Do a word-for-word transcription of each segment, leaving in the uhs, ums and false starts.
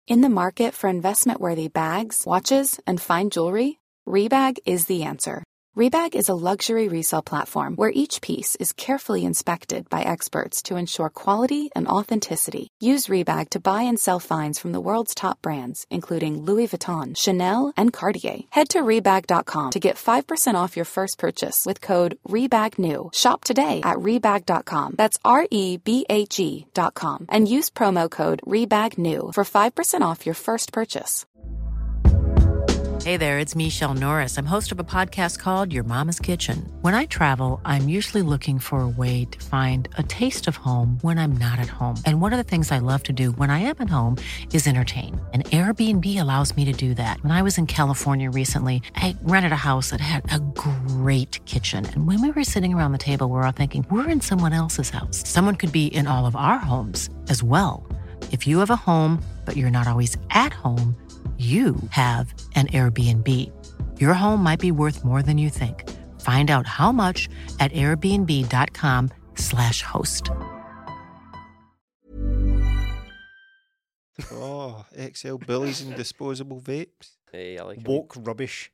In the market for investment-worthy bags, watches, and fine jewelry, Rebag is the answer. Rebag is a luxury resale platform where each piece is carefully inspected by experts to ensure quality and authenticity. Use Rebag to buy and sell finds from the world's top brands, including Louis Vuitton, Chanel, and Cartier. Head to Rebag dot com to get five percent off your first purchase with code REBAGNEW. Shop today at Rebag dot com. That's R E B A G dot com. And use promo code REBAGNEW for five percent off your first purchase. Hey there, it's Michelle Norris. I'm host of a podcast called Your Mama's Kitchen. When I travel, I'm usually looking for a way to find a taste of home when I'm not at home. And one of the things I love to do when I am at home is entertain. And Airbnb allows me to do that. When I was in California recently, I rented a house that had a great kitchen. And when we were sitting around the table, we were all thinking, we're in someone else's house. Someone could be in all of our homes as well. If you have a home, but you're not always at home, you have an Airbnb. Your home might be worth more than you think. Find out how much at airbnb.com slash host. Oh, X L bullies and disposable vapes. Hey, I like Woke it. Rubbish.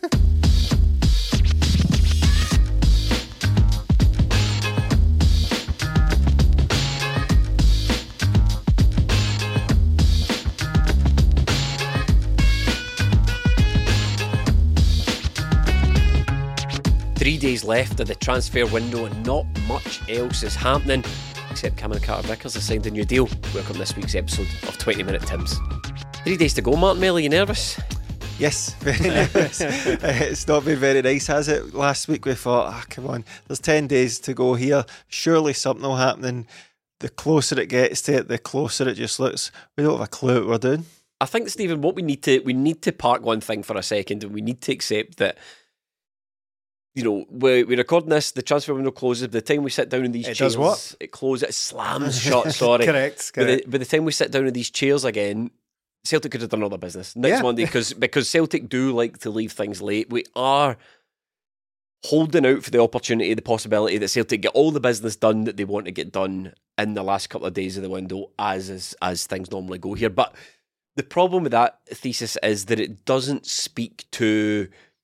Three days left of the transfer window and not much else is happening except Cameron Carter-Vickers has signed a new deal. Welcome to this week's episode of twenty minute Tims. Three days to go, Martin Melly, you nervous? Yes, very nervous. uh, it's not been very nice, has it? Last week we thought, ah, come on, there's ten days to go here. Surely something will happen. And the closer it gets to it, the closer it just looks. We don't have a clue what we're doing. I think, Stephen, what we need to we need to park one thing for a second, and we need to accept that, you know, we're, we're recording this, the transfer window closes. By the time we sit down in these it chairs, does what? it closes, it slams shut, sorry. correct, correct. By the, by the time we sit down in these chairs again, Celtic could have done all their business next yeah. Monday, because because Celtic do like to leave things late. We are holding out for the opportunity, the possibility that Celtic get all the business done that they want to get done in the last couple of days of the window, as as, as things normally go here. But the problem with that thesis is that it doesn't speak to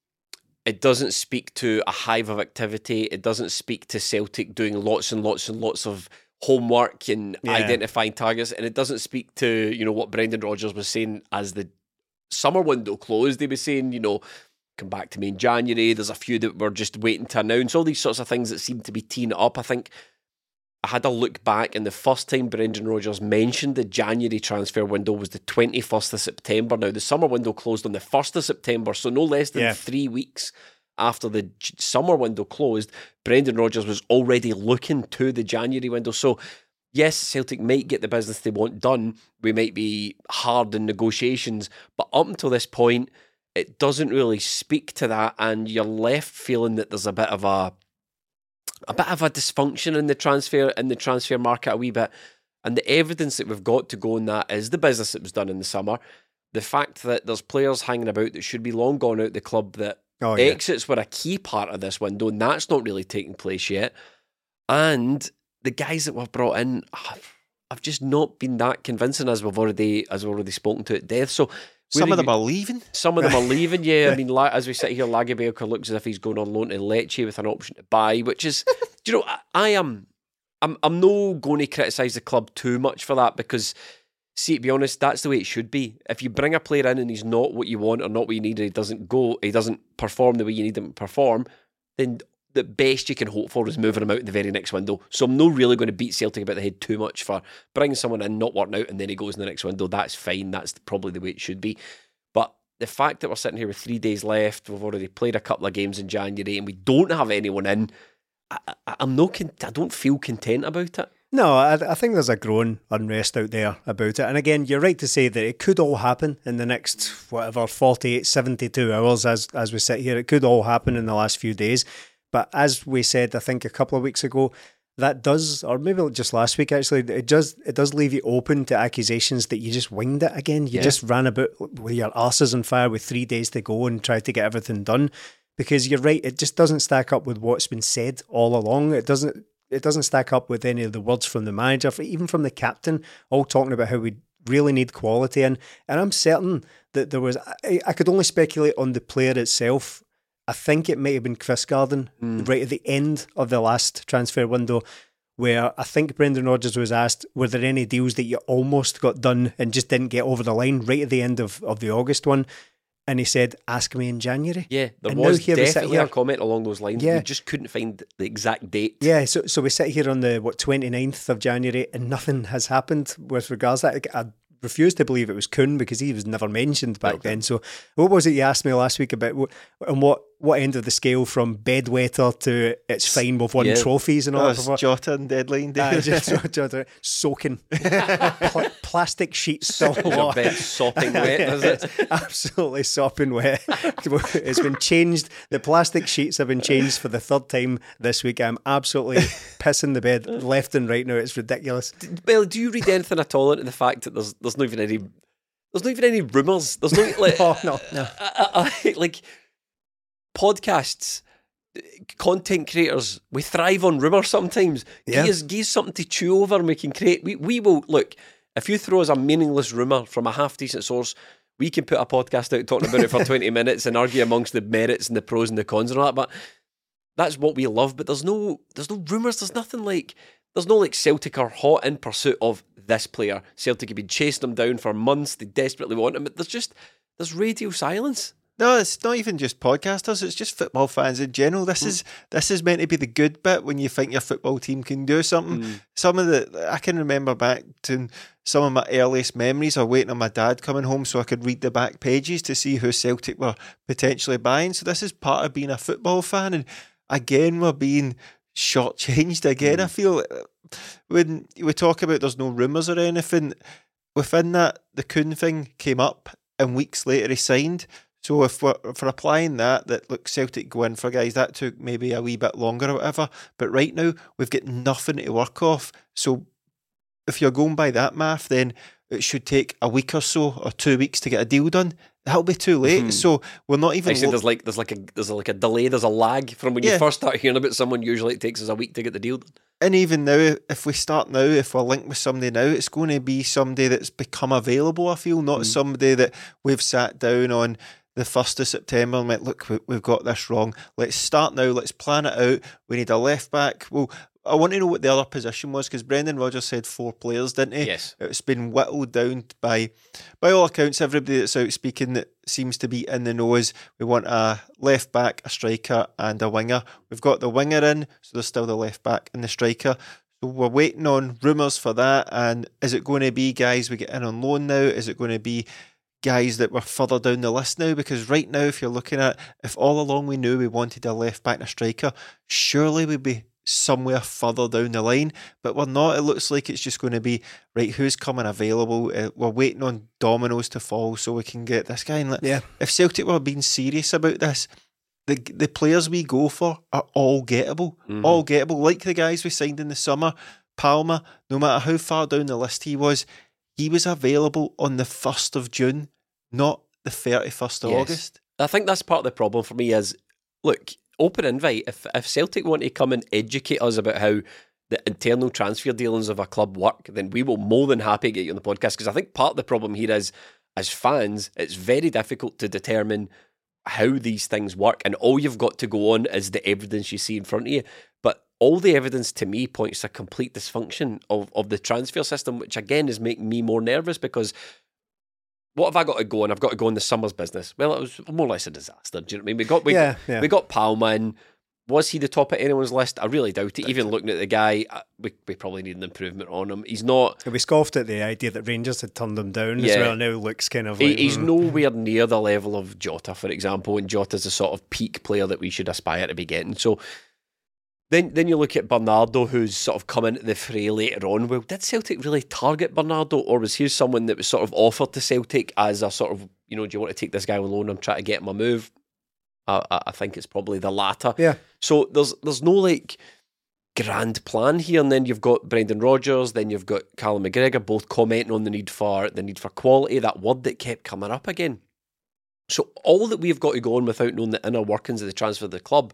it doesn't speak to a hive of activity. It doesn't speak to Celtic doing lots and lots and lots of homework and yeah. identifying targets, and it doesn't speak to, you know, what Brendan Rodgers was saying as the summer window closed. He was saying, you know, come back to me in January. There's a few that we're just waiting to announce. All these sorts of things that seem to be teeing it up. I think I had a look back, and the first time Brendan Rodgers mentioned the January transfer window was the twenty-first of September. Now, the summer window closed on the first of September, so no less than yeah. three weeks after the summer window closed, Brendan Rodgers was already looking to the January window. So, yes, Celtic might get the business they want done. We might be hard in negotiations, but up until this point, it doesn't really speak to that, and you're left feeling that there's a bit of a a bit of a dysfunction in the transfer in the transfer market a wee bit. And the evidence that we've got to go on that is the business that was done in the summer. The fact that there's players hanging about that should be long gone out the club, that oh, yeah. exits were a key part of this window, and that's not really taking place yet. And the guys that we've brought in have, have just not been that convincing, as we've already as we've already spoken to at death. So some of them are leaving. Some of them are leaving, yeah. I mean, as we sit here, Lagerbielke looks as if he's going on loan to Lecce with an option to buy, which is, do you know, I, I am, I'm, I'm no going to criticise the club too much for that, because, see, to be honest, that's the way it should be. If you bring a player in and he's not what you want or not what you need, and he doesn't go, he doesn't perform the way you need him to perform, then the best you can hope for is moving him out in the very next window. So I'm not really going to beat Celtic about the head too much for bringing someone in, not working out, and then he goes in the next window. That's fine. That's probably the way it should be. But the fact that we're sitting here with three days left, we've already played a couple of games in January, and we don't have anyone in, I, I, I'm not. I don't feel content about it. No, I, I think there's a growing unrest out there about it. And again, you're right to say that it could all happen in the next, whatever, forty-eight, seventy-two hours as as we sit here. It could all happen in the last few days. But as we said, I think a couple of weeks ago, that does, or maybe just last week actually, it does it does leave you open to accusations that you just winged it again. You yeah. just ran about with your arses on fire with three days to go and tried to get everything done. Because you're right, it just doesn't stack up with what's been said all along. It doesn't it doesn't stack up with any of the words from the manager, even from the captain, all talking about how we really need quality in. And I'm certain that there was, I, I could only speculate on the player itself. I think it might have been Chris Garden mm. right at the end of the last transfer window, where I think Brendan Rodgers was asked, were there any deals that you almost got done and just didn't get over the line right at the end of, of the August one? And he said, ask me in January. Yeah, there and was here definitely a comment along those lines. Yeah. We just couldn't find the exact date. Yeah, so so we sit here on the, what, twenty-ninth of January and nothing has happened with regards to that. I refuse to believe it was Kuhn because he was never mentioned back okay. then. So what was it you asked me last week about? And what, what end of the scale from bedwetter to it's fine, we've won yeah. trophies and all that? Oh, Jota and deadline day. Uh, just, Jota, soaking. Pl- plastic sheets still Your bed sopping wet, is it? Absolutely sopping wet. It's been changed. The plastic sheets have been changed for the third time this week. I'm absolutely pissing the bed left and right now. It's ridiculous. Well, do you read anything at all into the fact that there's there's not even any there's not even any rumours? There's no like oh, no, no. I, I, I, like podcasts, content creators, we thrive on rumours sometimes. Yeah. Give us, give us something to chew over and we can create. We, we will, look, if you throw us a meaningless rumour from a half-decent source, we can put a podcast out talking about it for twenty minutes and argue amongst the merits and the pros and the cons and all that, but that's what we love. But there's no there's no rumours, there's nothing like, there's no like Celtic are hot in pursuit of this player. Celtic have been chasing them down for months, they desperately want him. There's just, there's radio silence. No, it's not even just podcasters, it's just football fans in general. This mm. is this is meant to be the good bit when you think your football team can do something. Mm. Some of the, I can remember back to some of my earliest memories of waiting on my dad coming home so I could read the back pages to see who Celtic were potentially buying. So this is part of being a football fan, and again, we're being shortchanged again. Mm. I feel when we talk about there's no rumours or anything, within that, the Kuhn thing came up and weeks later he signed. So if we're, if we're applying that, that look, Celtic go in for guys, that took maybe a wee bit longer or whatever. But right now, we've got nothing to work off. So if you're going by that math, then it should take a week or so or two weeks to get a deal done. That'll be too late. Mm-hmm. So we're not even. Actually, lo- there's like there's like a there's like a delay. There's a lag from when yeah. you first start hearing about someone. Usually, it takes us a week to get the deal done. And even now, if we start now, if we're linked with somebody now, it's going to be somebody that's become available. I feel not mm. somebody that we've sat down on the first of September and went, look, we've got this wrong. Let's start now. Let's plan it out. We need a left back. Well, I want to know what the other position was because Brendan Rodgers said four players, didn't he? Yes. It's been whittled down by, by all accounts, everybody that's out speaking that seems to be in the know is we want a left back, a striker, and a winger. We've got the winger in, so there's still the left back and the striker. So we're waiting on rumours for that. And is it going to be guys we get in on loan now? Is it going to be guys that were further down the list now? Because right now, if you're looking at, if all along we knew we wanted a left back and a striker, surely we'd be somewhere further down the line, but we're not. It looks like it's just going to be, right, who's coming available? Uh, we're waiting on dominoes to fall so we can get this guy. And yeah. If Celtic were being serious about this, the the players we go for are all gettable, mm-hmm. all gettable, like the guys we signed in the summer. Palmer, no matter how far down the list he was, he was available on the first of June, not the thirty-first of yes. August. I think that's part of the problem for me is, look, open invite. If if Celtic want to come and educate us about how the internal transfer dealings of a club work, then we will more than happy get you on the podcast. Because I think part of the problem here is, as fans, it's very difficult to determine how these things work, and all you've got to go on is the evidence you see in front of you. But all the evidence to me points to complete dysfunction of, of the transfer system, which again is making me more nervous because what have I got to go on? I've got to go on the summer's business. Well, it was more or less a disaster. Do you know what I mean? We got we, yeah, yeah. we got Palma in. Was he the top of anyone's list? I really doubt it. Even looking at the guy, we, we probably need an improvement on him. He's not. We scoffed at the idea that Rangers had turned him down yeah. as well. Now looks kind of he, like he's mm. nowhere near the level of Jota, for example. And Jota's the sort of peak player that we should aspire to be getting. So then, then you look at Bernardo, who's sort of come into the fray later on. Well, did Celtic really target Bernardo, or was he someone that was sort of offered to Celtic as a sort of, you know, do you want to take this guy on loan? I'm trying to get him a move. I, I think it's probably the latter. Yeah. So there's there's no like grand plan here, and then you've got Brendan Rodgers, then you've got Callum McGregor, both commenting on the need for the need for quality. That word that kept coming up again. So all that we've got to go on without knowing the inner workings of the transfer of the club,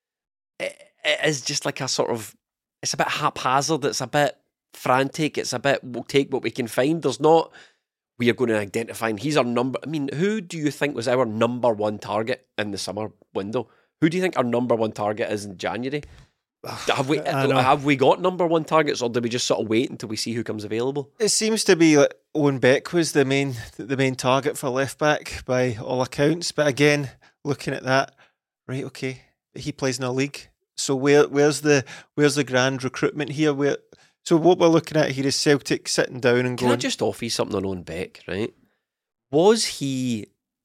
it, it is just like a sort of, it's a bit haphazard. It's a bit frantic. It's a bit, we'll take what we can find. There's not we are going to identify, and he's our number. I mean, who do you think was our number one target in the summer window? Who do you think our number one target is in January? Have we have we got number one targets, or do we just sort of wait until we see who comes available? It seems to be like Owen Beck was the main the main target for left back by all accounts. But again, looking at that, right? Okay, he plays in a league. So where where's the where's the grand recruitment here? Where so what we're looking at here is Celtic sitting down and Can going. I just offer you something on Owen Beck? Right? Was he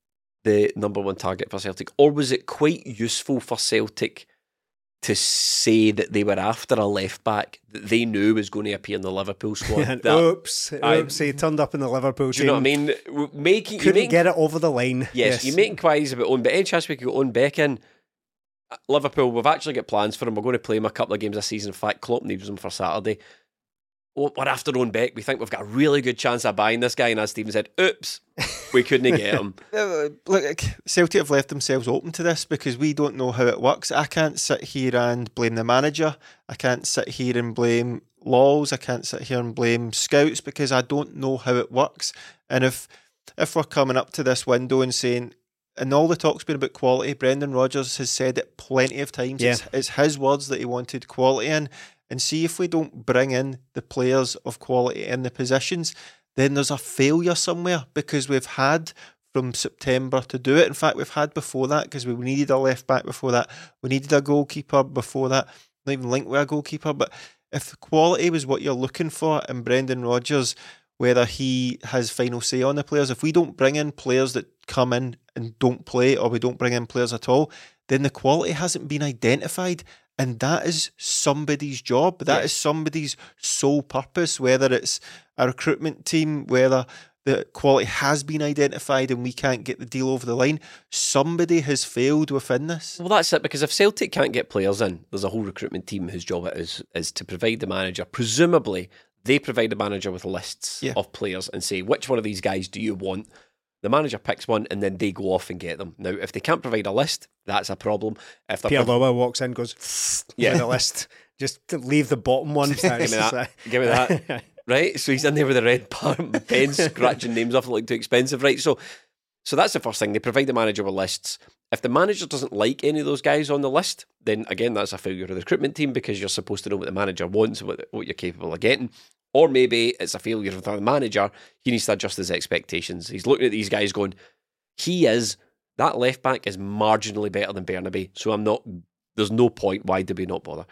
the number one target for Celtic, or was it quite useful for Celtic to say that they were after a left back that they knew was going to appear in the Liverpool squad? That, oops, I, oops, he turned up in the Liverpool do team. you know what I mean? Making, Couldn't making, get it over the line. Yes, yes. you make inquiries about Owen Beck. Any chance we could get Owen Beck in? Liverpool, we've actually got plans for him. We're going to play him a couple of games this season. In fact, Klopp needs him for Saturday. We're after Owen Beck. We think we've got a really good chance of buying this guy. And as Stephen said, oops, we couldn't get him. Look, Celtic have left themselves open to this because we don't know how it works. I can't sit here and blame the manager. I can't sit here and blame Laws. I can't sit here and blame scouts because I don't know how it works. And if if we're coming up to this window and saying, and all the talk's been about quality, Brendan Rodgers has said it plenty of times. Yeah. It's, it's his words that he wanted quality in. And see if we don't bring in the players of quality in the positions, then there's a failure somewhere because we've had from September to do it. In fact, we've had before that because we needed a left back before that. We needed a goalkeeper before that. Not even linked with a goalkeeper. But if the quality was what you're looking for in Brendan Rodgers, whether he has final say on the players, if we don't bring in players that come in and don't play, or we don't bring in players at all, then the quality hasn't been identified. And that is somebody's job. That yes. is somebody's sole purpose, whether it's a recruitment team, whether the quality has been identified and we can't get the deal over the line. Somebody has failed within this. Well, that's it, because if Celtic can't get players in, there's a whole recruitment team whose job it is, is to provide the manager. Presumably, they provide the manager with lists yeah. of players and say, which one of these guys do you want? The manager picks one and then they go off and get them. Now, if they can't provide a list, that's a problem. If Pierre prov- Lowa walks in, goes, yeah, with a list. Just leave the bottom one. Give me that. Give me that. Right? So he's in there with a red pen, scratching names off, like too expensive. Right? So, so that's the first thing. They provide the manager with lists. If the manager doesn't like any of those guys on the list, then again, that's a failure of the recruitment team, because you're supposed to know what the manager wants, what, what you're capable of getting. Or maybe it's a failure of the manager. He needs to adjust his expectations. He's looking at these guys going, he is, that left back is marginally better than Bernabe, so I'm not, there's no point, why do we not bother?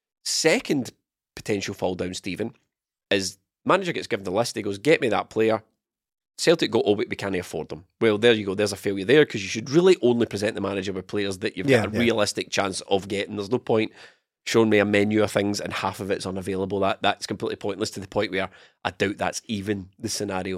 Second potential fall down, Stephen, is manager gets given the list, he goes, get me that player. Celtic go, oh, but we can't afford them. Well, there you go, there's a failure there, because you should really only present the manager with players that you've yeah, got a yeah. realistic chance of getting. There's no point showing me a menu of things and half of it's unavailable. That That's completely pointless, to the point where I doubt that's even the scenario.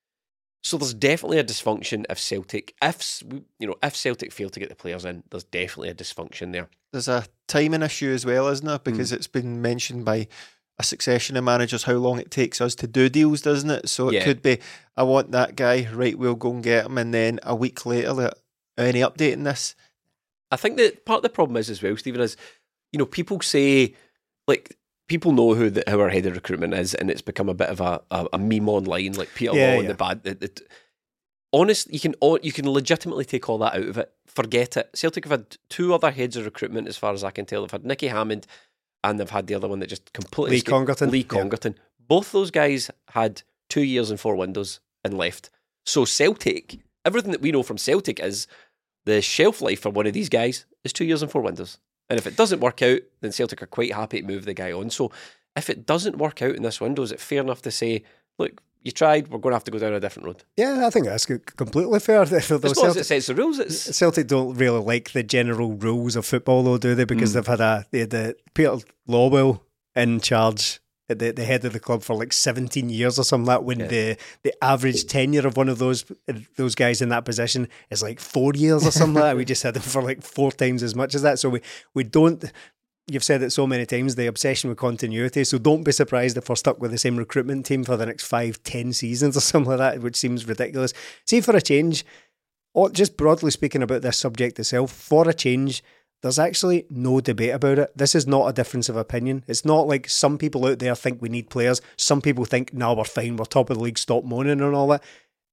So there's definitely a dysfunction if Celtic, if you know, if Celtic fail to get the players in, there's definitely a dysfunction there. There's a timing issue as well, isn't there? Because mm. it's been mentioned by a succession of managers how long it takes us to do deals, doesn't it? So it yeah. could be, I want that guy, right, we'll go and get him, and then a week later, like, any update in this? I think that part of the problem is as well, Stephen, is, you know, people say, like, people know who the, who our head of recruitment is, and it's become a bit of a, a, a meme online, like Peter yeah, Law yeah. and the bad. The, the, honest, you can you can legitimately take all that out of it. Forget it. Celtic have had two other heads of recruitment, as far as I can tell. They've had Nicky Hammond, and they've had the other one that just completely Lee escaped. Congerton. Lee Congerton. Yeah. Both those guys had two years and four windows and left. So Celtic, everything that we know from Celtic is the shelf life for one of these guys is two years and four windows. And if it doesn't work out, then Celtic are quite happy to move the guy on. So if it doesn't work out in this window, is it fair enough to say, look, you tried, we're going to have to go down a different road? Yeah, I think that's completely fair. As long Celtic, as it sets the rules. It's... Celtic don't really like the general rules of football, though, do they? Because mm. they've had a they had the Peter Lawwell in charge, at the, the head of the club, for like seventeen years or something like that, when yeah. the, the average tenure of one of those those guys in that position is like four years or something like that. We just had them for like four times as much as that. So we, we don't... You've said it so many times, the obsession with continuity. So don't be surprised if we're stuck with the same recruitment team for the next five, ten seasons or something like that, which seems ridiculous. See, for a change, or just broadly speaking about this subject itself, for a change, there's actually no debate about it. This is not a difference of opinion. It's not like some people out there think we need players. Some people think, no, we're fine, we're top of the league, stop moaning and all that.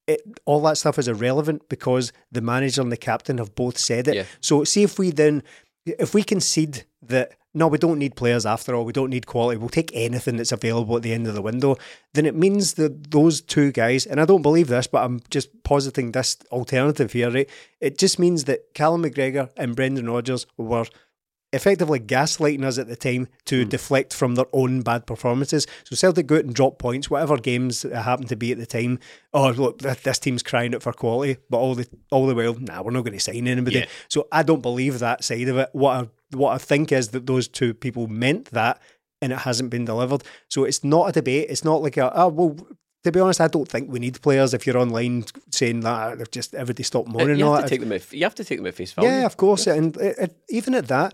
it, all that stuff is irrelevant because the manager and the captain have both said it. Yeah. So see if we then, if we concede that, no, we don't need players after all, we don't need quality, we'll take anything that's available at the end of the window, then it means that those two guys, and I don't believe this, but I'm just positing this alternative here, right? It just means that Callum McGregor and Brendan Rodgers were effectively gaslighting us at the time to mm. deflect from their own bad performances. So Celtic go out and drop points, whatever games it happened to be at the time. Oh, look, this team's crying out for quality, but all the all the while, nah, we're not going to sign anybody. Yeah. So I don't believe that side of it. What I, what I think is that those two people meant that, and it hasn't been delivered. So it's not a debate. It's not like a, oh, well, to be honest, I don't think we need players. If you're online saying that, they've just everybody stop moaning. You have, all to that. Take them at, you have to take them at face value. Yeah, of course. Yeah. And it, it, even at that,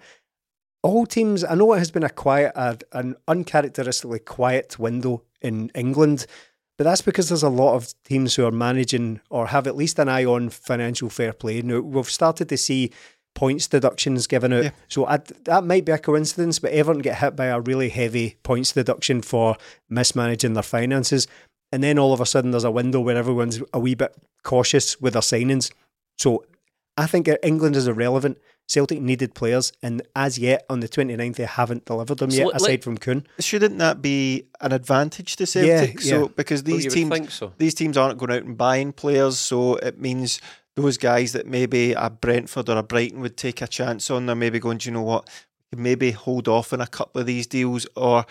all teams, I know it has been a quiet, a, an uncharacteristically quiet window in England, but that's because there's a lot of teams who are managing or have at least an eye on financial fair play. Now, we've started to see points deductions given out. Yeah. So I, that might be a coincidence, but Everton get hit by a really heavy points deduction for mismanaging their finances. And then all of a sudden there's a window where everyone's a wee bit cautious with their signings. So I think England is irrelevant. Celtic needed players, and as yet on the twenty-ninth they haven't delivered them so yet, aside from Kuhn. Shouldn't that be an advantage to Celtic? Yeah, so yeah. because these well, teams, so. these teams aren't going out and buying players, so it means those guys that maybe a Brentford or a Brighton would take a chance on, they're maybe going, do you know what, maybe hold off on a couple of these deals, or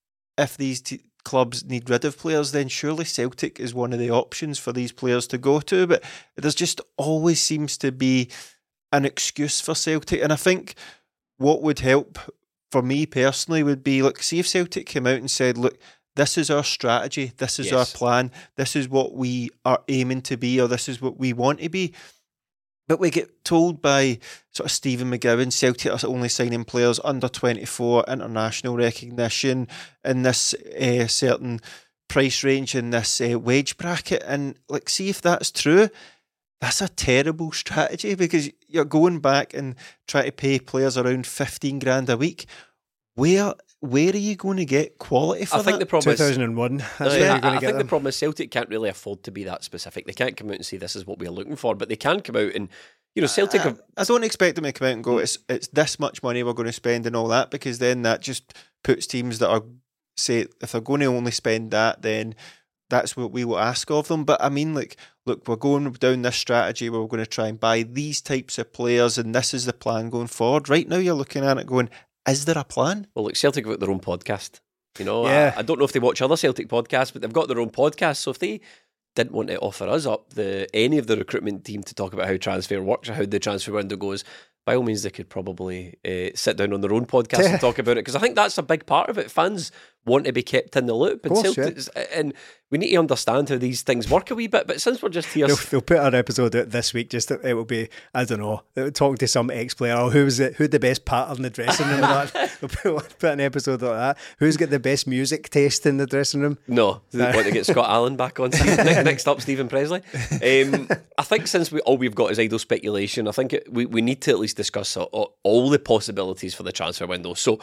if these t- clubs need rid of players, then surely Celtic is one of the options for these players to go to. But there's just always seems to be an excuse for Celtic, and I think what would help for me personally would be, look, see if Celtic came out and said, look, this is our strategy, this is yes. our plan, this is what we are aiming to be, or this is what we want to be. But we get told by sort of Stephen McGowan, Celtic are only signing players under twenty-four, international recognition, in this uh, certain price range, in this uh, wage bracket. And like, see if that's true. That's a terrible strategy, because you're going back and trying to pay players around fifteen grand a week. Where where are you going to get quality for I think that? the problem two thousand one. Is, That's uh, where yeah, you're going I to get think them. the problem is Celtic can't really afford to be that specific. They can't come out and say this is what we're looking for, but they can come out and, you know, Celtic I, have... I don't expect them to come out and go, it's it's this much money we're going to spend and all that, because then that just puts teams that are, say, if they're going to only spend that, then that's what we will ask of them. But I mean, like, look, we're going down this strategy where we're going to try and buy these types of players, and this is the plan going forward. Right now you're looking at it going, is there a plan? Well, look, Celtic have got their own podcast. You know, yeah. I, I don't know if they watch other Celtic podcasts, but they've got their own podcast. So if they didn't want to offer us up the any of the recruitment team to talk about how transfer works or how the transfer window goes, by all means, they could probably uh, sit down on their own podcast and talk about it, because I think that's a big part of it. Fans want to be kept in the loop, and, course, Celtic, yeah. and we need to understand how these things work a wee bit. But since we're just here, they'll, they'll put our episode out this week. Just it will be, I don't know, talking to some ex-player. Oh, who's it? Who'd the best pattern in the dressing room? That they'll put, put an episode like that. Who's got the best music taste in the dressing room? No, they want to get Scott Allen back on. next, next up, Stephen Presley. Um, I think since we all we've got is idle speculation, I think it, we we need to at least discuss all, all the possibilities for the transfer window. So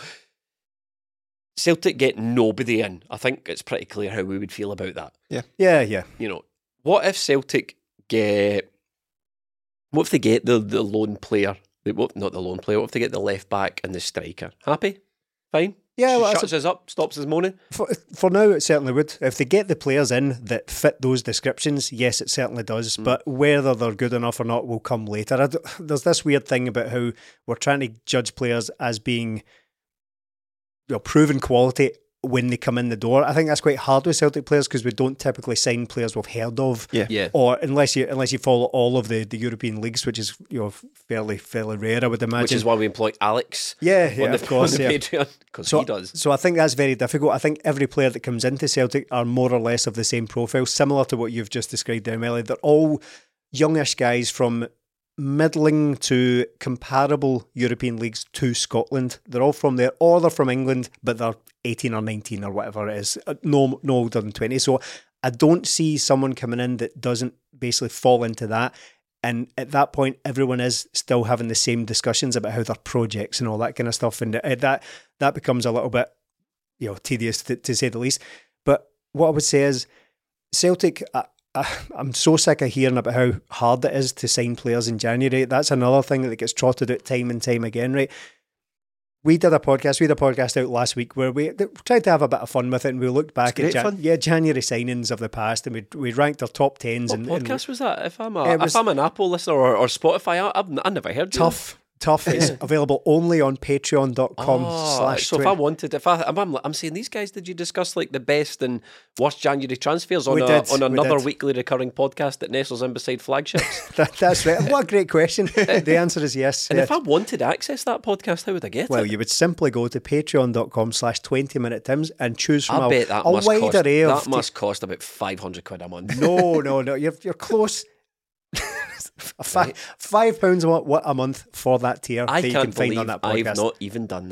Celtic get nobody in. I think it's pretty clear how we would feel about that. Yeah, yeah, yeah. You know, what if Celtic get? What if they get the the lone player? What, not the lone player. What if they get the left back and the striker? Happy, fine. Yeah, well, shuts us up, stops us moaning. For, for now, it certainly would. If they get the players in that fit those descriptions, yes, it certainly does. Mm. But whether they're good enough or not will come later. There's this weird thing about how we're trying to judge players as being, you know, proven quality when they come in the door. I think that's quite hard with Celtic players, because we don't typically sign players we've heard of. Yeah. yeah. Or unless you unless you follow all of the, the European leagues, which is, you know, fairly fairly rare, I would imagine. Which is why we employ Alex. Yeah, yeah, on the, of course, on the yeah. Patreon, because so, he does. So I think that's very difficult. I think every player that comes into Celtic are more or less of the same profile, similar to what you've just described there, Melly. They're all youngish guys from middling to comparable European leagues to Scotland. They're all from there, or they're from England, but they're eighteen or nineteen or whatever it is, no, no older than twenty. So I don't see someone coming in that doesn't basically fall into that. And at that point, everyone is still having the same discussions about how their projects and all that kind of stuff. And that that becomes a little bit, you know, tedious to, to say the least. But what I would say is, Celtic, I, I'm so sick of hearing about how hard it is to sign players in January. That's another thing that gets trotted out time and time again, right? We did a podcast, we had a podcast out last week where we tried to have a bit of fun with it, and we looked back at Jan- yeah, January signings of the past, and we we ranked our top tens. What and, podcast and, was that? If I'm a, was, if I'm an Apple listener or, or Spotify, I, I've, I've never heard tough. Tough. It's available only on patreon dot com oh, slash so if I wanted, if I, I'm, I'm, I'm saying these guys, did you discuss like the best and worst January transfers on, we a, did, on another we weekly recurring podcast that nestles in beside Flagships? that, that's right. What a great question. The answer is yes. And yes. if I wanted to access that podcast, how would I get well, it? Well, you would simply go to patreon dot com slash twenty minute Tims and choose from I a, bet that a must wide cost, array of... That must cost about five hundred quid a month. No, no, no. You're, you're close. A fi- right. Five pounds a, a month for that tier I that you can't can find believe on that podcast. I've not even done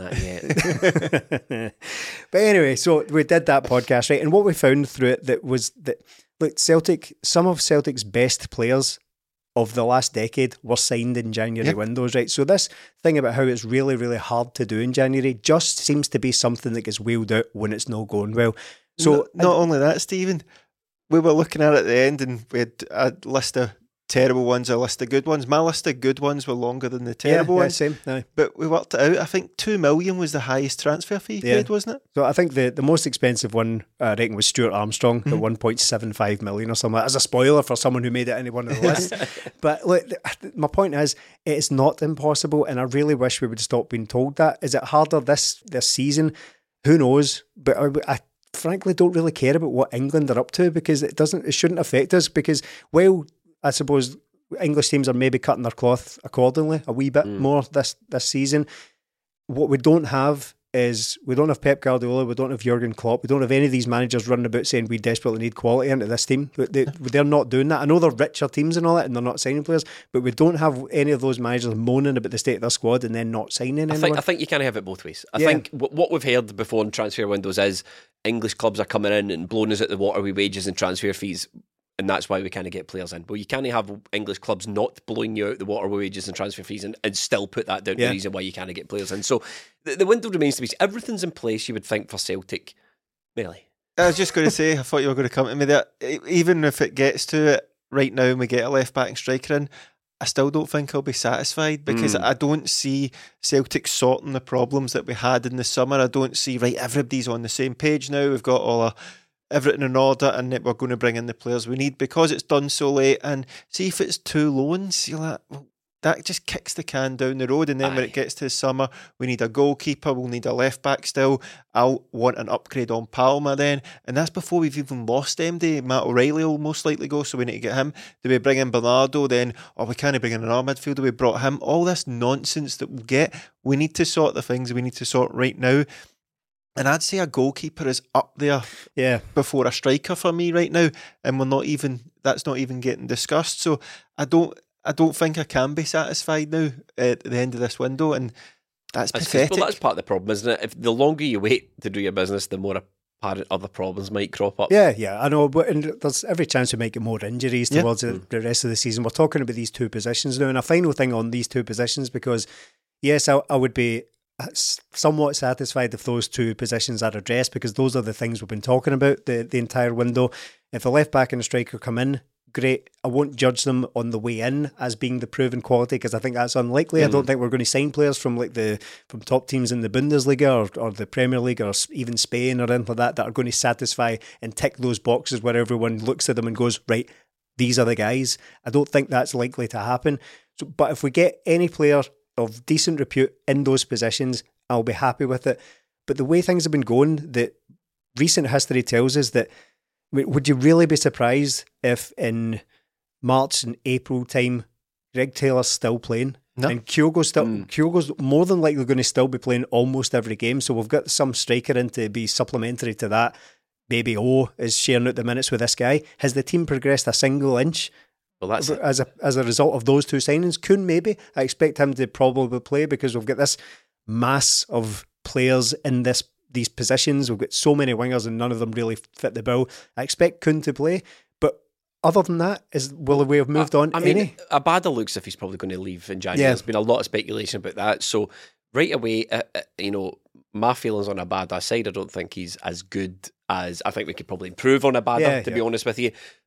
that yet. But anyway, so we did that podcast, right? And what we found through it that was that look, Celtic, some of Celtic's best players of the last decade were signed in January yep. windows, right? So this thing about how it's really, really hard to do in January just seems to be something that gets wheeled out when it's not going well. So not, not only that, Stephen, we were looking at it at the end, and we had a list of terrible ones, a list of good ones. My list of good ones were longer than the terrible yeah, yeah, ones. Same, no. But we worked it out. I think two million was the highest transfer fee yeah. paid, wasn't it? So I think the, the most expensive one, I reckon, was Stuart Armstrong mm-hmm. at one point seven five million or something. As a spoiler for someone who made it any one of the lists. But look, my point is, it's not impossible, and I really wish we would stop being told that. Is it harder this this season? Who knows? But I, I frankly don't really care about what England are up to, because it doesn't. It shouldn't affect us, because well, I suppose English teams are maybe cutting their cloth accordingly a wee bit mm. more this this season. What we don't have is we don't have Pep Guardiola, we don't have Jurgen Klopp, we don't have any of these managers running about saying we desperately need quality into this team. They, they're not doing that. I know they're richer teams and all that, and they're not signing players, but we don't have any of those managers moaning about the state of their squad and then not signing anyone. I think, I think you can't have it both ways. I yeah. think w- what we've heard before in transfer windows is English clubs are coming in and blowing us at the water with wages and transfer fees, and that's why we can't get players in. Well, you can't have English clubs not blowing you out the water with wages and transfer fees and, and still put that down to yeah. the reason why you can't get players in. So the, the window remains to be seen. Everything's in place, you would think, for Celtic. Really? I was just going to say, I thought you were going to come to me there. Even if it gets to it right now and we get a left back and striker in, I still don't think I'll be satisfied, because mm. I don't see Celtic sorting the problems that we had in the summer. I don't see, right, everybody's on the same page now. We've got all our everything in order, and we're going to bring in the players we need because it's done so late. And see, if it's two loans, you're like, well, that just kicks the can down the road. And then Aye. when it gets to the summer, we need a goalkeeper, we'll need a left back still. I'll want an upgrade on Palma then, and that's before we've even lost M D. Matt O'Reilly will most likely go, so we need to get him. Do we bring in Bernardo then? Or we can't bring in another midfielder, we brought him. All this nonsense that we'll get, we need to sort the things we need to sort right now. And I'd say a goalkeeper is up there yeah. before a striker for me right now, and we're not even that's not even getting discussed. So I don't I don't think I can be satisfied now at the end of this window, and that's, that's pathetic. Well, that's part of the problem, isn't it? If the longer you wait to do your business, the more apparent other problems might crop up. Yeah, yeah, I know, but and there's every chance we might get more injuries yeah. towards mm. the rest of the season. We're talking about these two positions now, and a final thing on these two positions, because yes, I, I would be somewhat satisfied if those two positions are addressed, because those are the things we've been talking about the, the entire window. If a left back and a striker come in, great. I won't judge them on the way in as being the proven quality, because I think that's unlikely. Mm. I don't think we're going to sign players from like the from top teams in the Bundesliga or, or the Premier League or even Spain or anything like that that are going to satisfy and tick those boxes where everyone looks at them and goes, right, these are the guys. I don't think that's likely to happen. So, but if we get any player of decent repute in those positions, I'll be happy with it. But the way things have been going, that recent history tells us that, would you really be surprised if in March and April time Greg Taylor's still playing? No. And Kyogo's still mm. Kyogo's more than likely going to still be playing almost every game. So we've got some striker in to be supplementary to that. Baby O is sharing out the minutes with this guy. Has the team progressed a single inch? Well, that's as a as a result of those two signings? Kuhn, maybe. I expect him to probably play, because we've got this mass of players in this these positions. We've got so many wingers and none of them really fit the bill. I expect Kuhn to play, but other than that, is will we have moved I, on? I mean, any? Abada looks as if he's probably going to leave in January. Yeah. There's been a lot of speculation about that. So right away, uh, uh, you know, my feelings on Abada aside, I don't think he's as good as I think we could probably improve on Abada, yeah, to yeah. be honest with you.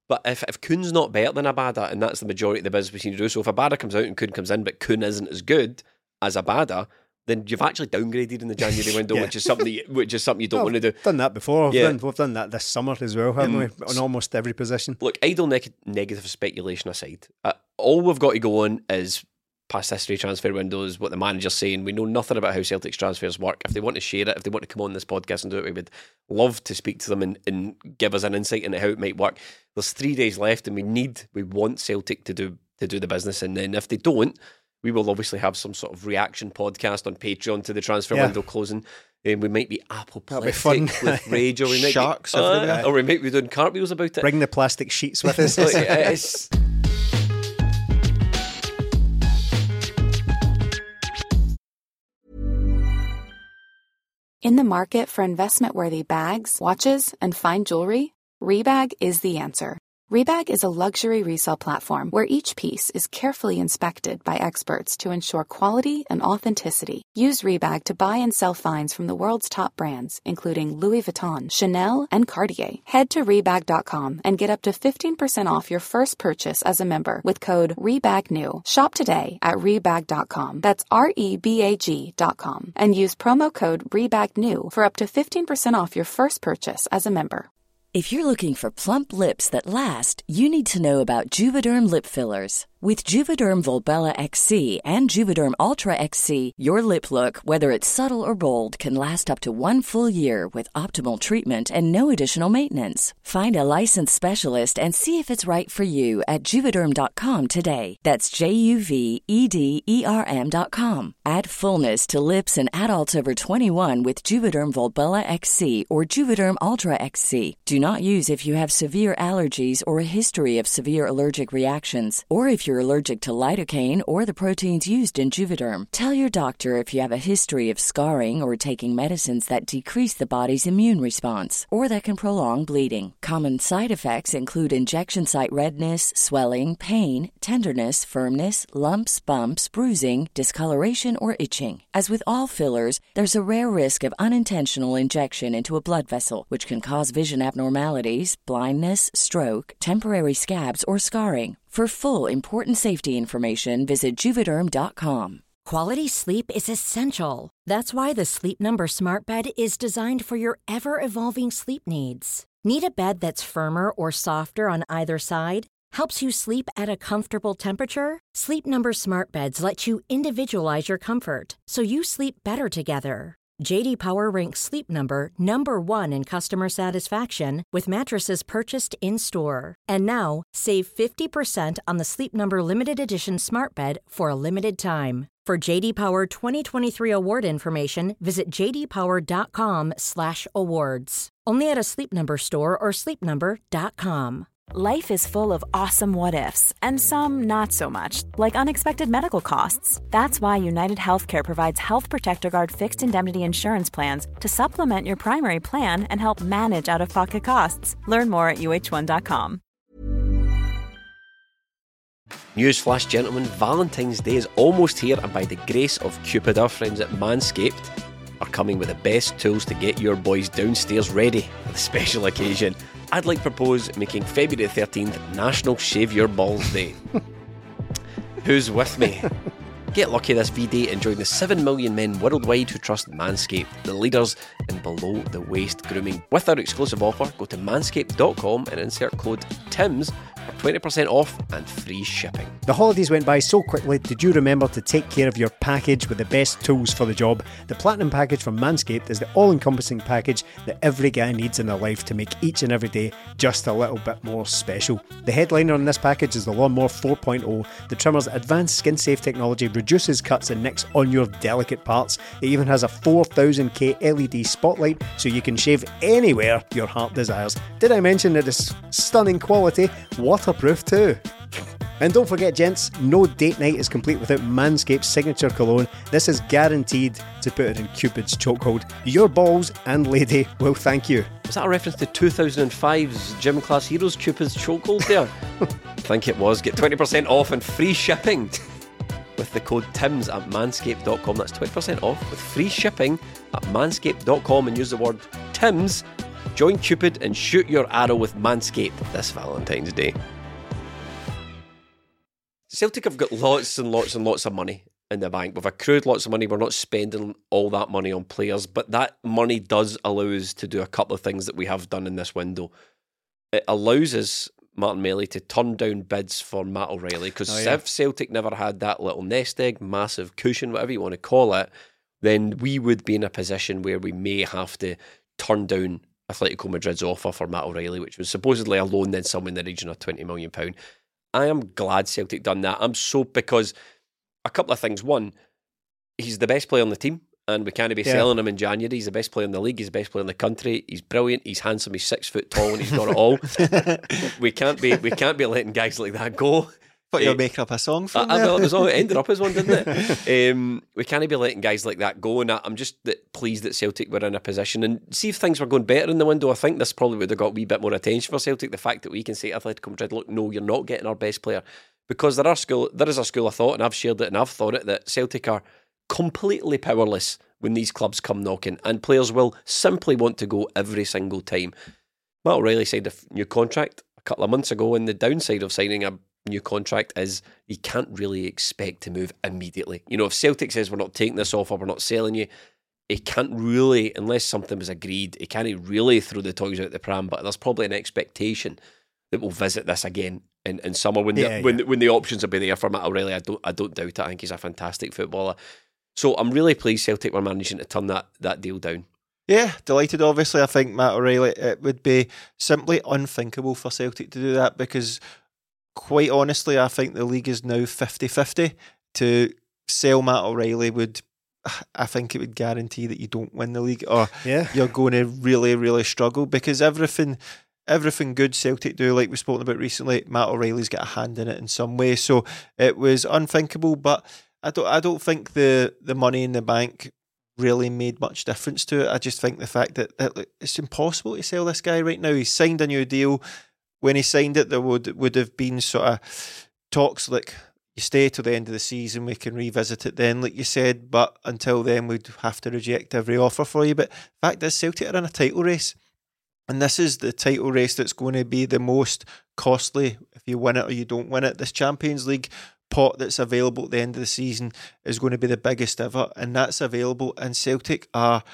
But if, if Kuhn's not better than Abada, and that's the majority of the business we seem to do, so if Abada comes out and Kuhn comes in, but Kuhn isn't as good as Abada, then you've actually downgraded in the January window, yeah. which is something you, which is something you don't well, want to do. We've done that before. We've, yeah. done, we've done that this summer as well, haven't um, we? On almost every position. Look, idle ne- negative speculation aside, uh, all we've got to go on is past history, transfer windows, what the manager's saying. We know nothing about how Celtic's transfers work. If they want to share it, if they want to come on this podcast and do it, we would love to speak to them and, and give us an insight into how it might work. There's three days left, and we need, we want Celtic to do to do the business. And then if they don't, we will obviously have some sort of reaction podcast on Patreon to the transfer yeah. window closing. And we might be apoplectic with rage, or we might sharks be, uh, everywhere, or we might be doing cartwheels about it. Bring the plastic sheets with us. Like, it's, In the market for investment-worthy bags, watches, and fine jewelry, Rebag is the answer. Rebag is a luxury resale platform where each piece is carefully inspected by experts to ensure quality and authenticity. Use Rebag to buy and sell finds from the world's top brands, including Louis Vuitton, Chanel, and Cartier. Head to Rebag dot com and get up to fifteen percent off your first purchase as a member with code REBAGNEW. Shop today at Rebag dot com. That's R E B A G dot com. And use promo code REBAGNEW for up to fifteen percent off your first purchase as a member. If you're looking for plump lips that last, you need to know about Juvederm lip fillers. With Juvederm Volbella X C and Juvederm Ultra X C, your lip look, whether it's subtle or bold, can last up to one full year with optimal treatment and no additional maintenance. Find a licensed specialist and see if it's right for you at Juvederm dot com today. That's J U V E D E R M dot com. Add fullness to lips in adults over twenty-one with Juvederm Volbella X C or Juvederm Ultra X C. Do not use if you have severe allergies or a history of severe allergic reactions, or if you're allergic to lidocaine or the proteins used in Juvederm. Tell your doctor if you have a history of scarring or taking medicines that decrease the body's immune response or that can prolong bleeding. Common side effects include injection site redness, swelling, pain, tenderness, firmness, lumps, bumps, bruising, discoloration, or itching. As with all fillers, there's a rare risk of unintentional injection into a blood vessel, which can cause vision abnormalities, blindness, stroke, temporary scabs, or scarring. For full, important safety information, visit Juvederm dot com. Quality sleep is essential. That's why the Sleep Number Smart Bed is designed for your ever-evolving sleep needs. Need a bed that's firmer or softer on either side? Helps you sleep at a comfortable temperature? Sleep Number Smart Beds let you individualize your comfort, so you sleep better together. J D Power ranks Sleep Number number one in customer satisfaction with mattresses purchased in-store. And now, save fifty percent on the Sleep Number Limited Edition Smart Bed for a limited time. For J D Power twenty twenty-three award information, visit j d power dot com slash awards. Only at a Sleep Number store or sleep number dot com. Life is full of awesome what-ifs, and some not so much, like unexpected medical costs. That's why United Healthcare provides Health Protector Guard fixed indemnity insurance plans to supplement your primary plan and help manage out-of-pocket costs. Learn more at u h one dot com. Newsflash, gentlemen, Valentine's Day is almost here, and by the grace of Cupid, our friends at Manscaped are coming with the best tools to get your boys downstairs ready for the special occasion. I'd like to propose making February the thirteenth National Shave Your Balls Day. Who's with me? Get lucky this V-Day and join the seven million men worldwide who trust Manscaped, the leaders in below-the-waist grooming. With our exclusive offer, go to manscaped dot com and insert code TIMS for twenty percent off and free shipping. The holidays went by so quickly. Did you remember to take care of your package with the best tools for the job? The Platinum Package from Manscaped is the all-encompassing package that every guy needs in their life to make each and every day just a little bit more special. The headliner on this package is the Lawnmower four point oh. The trimmer's advanced skin-safe technology reduces cuts and nicks on your delicate parts. It even has a four thousand K L E D spotlight so you can shave anywhere your heart desires. Did I mention that it's stunning quality? Waterproof too. And don't forget, gents, no date night is complete without Manscaped's signature cologne. This is guaranteed to put it in Cupid's chokehold. Your balls and lady will thank you. Was that a reference to two thousand five's Gym Class Heroes Cupid's chokehold there? I think it was. Get twenty percent off and free shipping with the code TIMS at manscaped dot com. That's twenty percent off with free shipping at manscaped dot com, and use the word TIMS Join Cupid and shoot your arrow with Manscaped this Valentine's Day. Celtic have got lots and lots and lots of money in the bank. We've accrued lots of money. We're not spending all that money on players, but that money does allow us to do a couple of things that we have done in this window. It allows us, Martin Melly, to turn down bids for Matt O'Reilly, because oh, yeah. if Celtic never had that little nest egg, massive cushion, whatever you want to call it, then we would be in a position where we may have to turn down Atletico Madrid's offer for Matt O'Reilly, which was supposedly a loan, then somewhere in the region of twenty million pounds. I am glad Celtic done that. I'm so, because a couple of things. One, he's the best player on the team, and we can't be yeah. selling him in January. He's the best player in the league. He's the best player in the country. He's brilliant. He's handsome. He's six foot tall, and he's got it all. we can't be we can't be letting guys like that go. But uh, you're making up a song for him. I, I, well, it, was all, it ended up as one, didn't it? um, we can't be letting guys like that go, and I, I'm just that pleased that Celtic were in a position, and see if things were going better in the window. I think this probably would have got a wee bit more attention for Celtic. The fact that we can say to Atletico Madrid, look, no, you're not getting our best player, because there are school, there is a school of thought, and I've shared it and I've thought it, that Celtic are completely powerless when these clubs come knocking, and players will simply want to go every single time. Matt O'Reilly signed a new contract a couple of months ago, and the downside of signing a new contract is he can't really expect to move immediately. You know, if Celtic says we're not taking this offer, we're not selling you, he can't really, unless something was agreed, he can't really throw the toys out the pram. But there's probably an expectation that we'll visit this again in, in summer when the, yeah, when, yeah. when the options will be there for Matt O'Reilly. I don't I don't doubt it. I think he's a fantastic footballer. So I'm really pleased Celtic were managing to turn that that deal down. Yeah, delighted. Obviously, I think Matt O'Reilly, it would be simply unthinkable for Celtic to do that, because quite honestly, I think the league is now fifty-fifty. To sell Matt O'Reilly would, I think it would guarantee that you don't win the league, or yeah. you're going to really, really struggle, because everything everything good Celtic do, like we've spoken about recently, Matt O'Reilly's got a hand in it in some way. So it was unthinkable, but I don't I don't think the, the money in the bank really made much difference to it. I just think the fact that, that it's impossible to sell this guy right now. He's signed a new deal. When he signed it, there would would have been sort of talks like, you stay till the end of the season, we can revisit it then, like you said, but until then we'd have to reject every offer for you. But the fact is, Celtic are in a title race, and this is the title race that's going to be the most costly if you win it or you don't win it. This Champions League pot that's available at the end of the season is going to be the biggest ever, and that's available, and Celtic are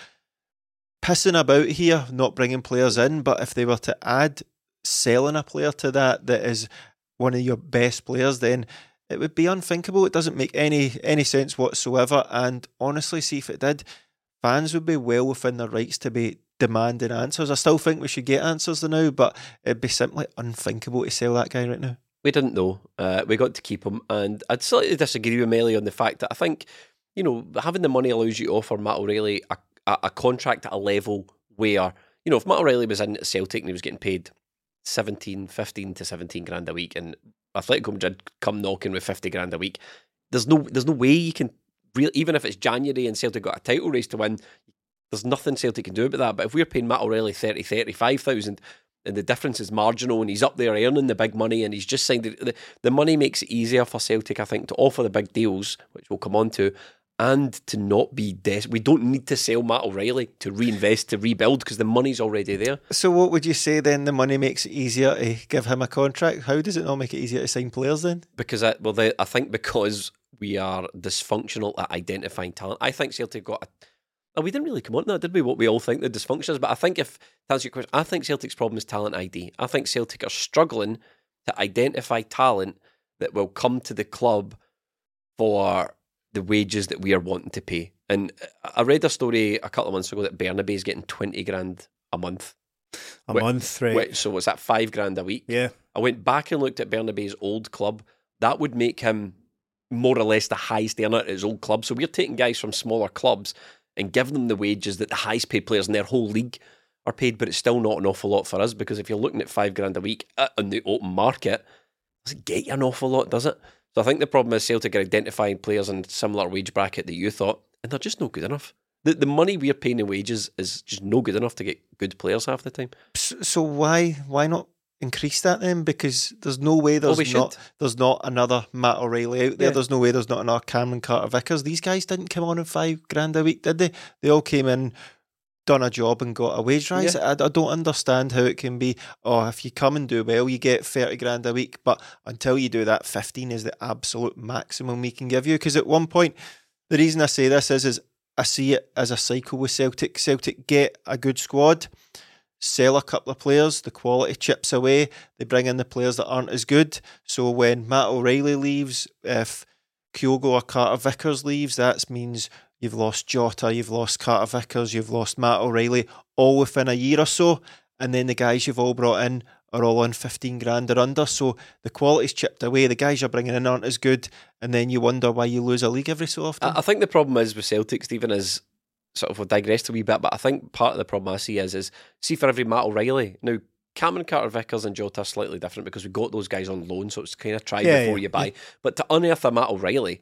pissing about here, not bringing players in, but if they were to add selling a player to that that is one of your best players, then it would be unthinkable. It doesn't make any any sense whatsoever, and honestly, see if it did, fans would be well within their rights to be demanding answers. I still think we should get answers now, but it'd be simply unthinkable to sell that guy right now. We didn't know. Uh, we got to keep him, and I'd slightly disagree with Melly on the fact that I think, you know, having the money allows you to offer Matt O'Reilly a, a, a contract at a level where, you know, if Matt O'Reilly was in at Celtic and he was getting paid seventeen, fifteen to seventeen grand a week, and Atletico Madrid come knocking with fifty grand a week, there's no there's no way you can really, even if it's January and Celtic got a title race to win, there's nothing Celtic can do about that. But if we're paying Matt O'Reilly thirty, thirty-five thousand, and the difference is marginal, and he's up there earning the big money, and he's just signed the, the, the money makes it easier for Celtic, I think, to offer the big deals, which we'll come on to, and to not be des- we don't need to sell Matt O'Reilly to reinvest, to rebuild, because the money's already there. So what would you say then? The money makes it easier to give him a contract. How does it not make it easier to sign players then? Because I, well, they, I think because we are dysfunctional at identifying talent. I think Celtic got a Oh, we didn't really come on to that, did we? What we all think the dysfunction is. But I think if, to answer your question, I think Celtic's problem is talent I D. I think Celtic are struggling to identify talent that will come to the club for the wages that we are wanting to pay. And I read a story a couple of months ago that Bernabé is getting twenty grand a month. A Wait, month, right? Wait, so what's that, five grand a week? Yeah. I went back and looked at Bernabé's old club. That would make him more or less the highest earner at his old club. So we're taking guys from smaller clubs and give them the wages that the highest paid players in their whole league are paid, but it's still not an awful lot for us, because if you're looking at five grand a week on the open market, does it get you an awful lot, does it? So I think the problem is Celtic are identifying players in a similar wage bracket that you thought, and they're just not good enough. The the money we're paying in wages is just no good enough to get good players half the time. So, so why why not increase that then? Because there's no way there's well, we not should. there's not another Matt O'Reilly out there. Yeah. There's no way there's not another Cameron Carter-Vickers. These guys didn't come on in five grand a week, did they? They all came in done a job and got a wage rise. Yeah. I, I don't understand how it can be, oh, if you come and do well, you get thirty grand a week, but until you do that, fifteen is the absolute maximum we can give you. Because at one point, the reason I say this is, is I see it as a cycle with Celtic. Celtic get a good squad, sell a couple of players, the quality chips away, they bring in the players that aren't as good. So when Matt O'Reilly leaves, if Kyogo or Carter Vickers leaves, that means you've lost Jota, you've lost Carter Vickers, you've lost Matt O'Reilly, all within a year or so. And then the guys you've all brought in are all on fifteen grand or under. So the quality's chipped away, the guys you're bringing in aren't as good, and then you wonder why you lose a league every so often. I, I think the problem is with Celtic, Stephen, is sort of, we've digressed a wee bit, but I think part of the problem I see is, is see for every Matt O'Reilly, now Cameron Carter-Vickers and Jota are slightly different because we got those guys on loan, so it's kind of try Yeah, before yeah. you buy. But to unearth a Matt O'Reilly,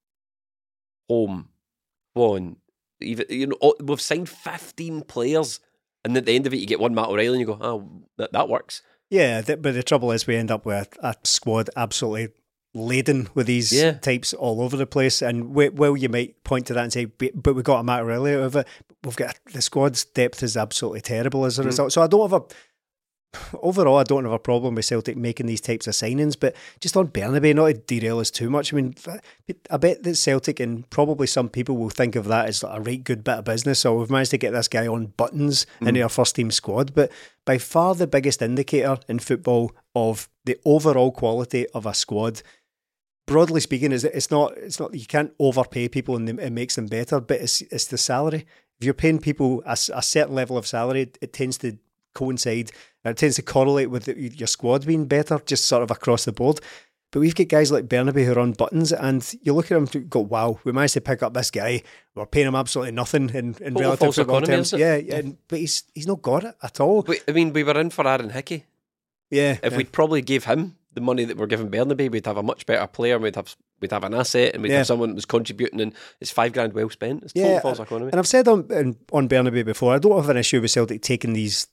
home, one, even, you know, oh, we've signed fifteen players, and at the end of it, you get one Matt O'Reilly, and you go, oh, that, that works. Yeah, th- but the trouble is we end up with a, a squad absolutely laden with these Yeah. types all over the place. And wh- well, you might point to that and say, but but we got a Matt O'Reilly out of it. We've got the squad's depth is absolutely terrible as a Mm. result. So I don't have a overall, I don't have a problem with Celtic making these types of signings, but just on Bernabei, not to derail us too much. I mean, I bet that Celtic and probably some people will think of that as like a right good bit of business. So we've managed to get this guy on buttons mm. into our first team squad. But by far the biggest indicator in football of the overall quality of a squad, broadly speaking, is that it's not it's not you can't overpay people and it makes them better, but it's it's the salary. If you're paying people a, a certain level of salary, it tends to coincide and it tends to correlate with the, your squad being better, just sort of across the board. But we've got guys like Bernabei who are on buttons, and you look at him and go, wow, we managed to pick up this guy. We're paying him absolutely nothing in, in Total relative false football economy, terms. isn't Yeah, it? yeah, and, but he's he's not got it at all. But, I mean, we were in for Aaron Hickey. Yeah, If yeah. we'd probably gave him the money that we're giving Bernabei, we'd have a much better player, and we'd have we'd have an asset, and we'd Yeah. have someone that was contributing, and it's five grand well spent. It's total Yeah, false economy. And I've said on on, on Bernabei before, I don't have an issue with Celtic taking these.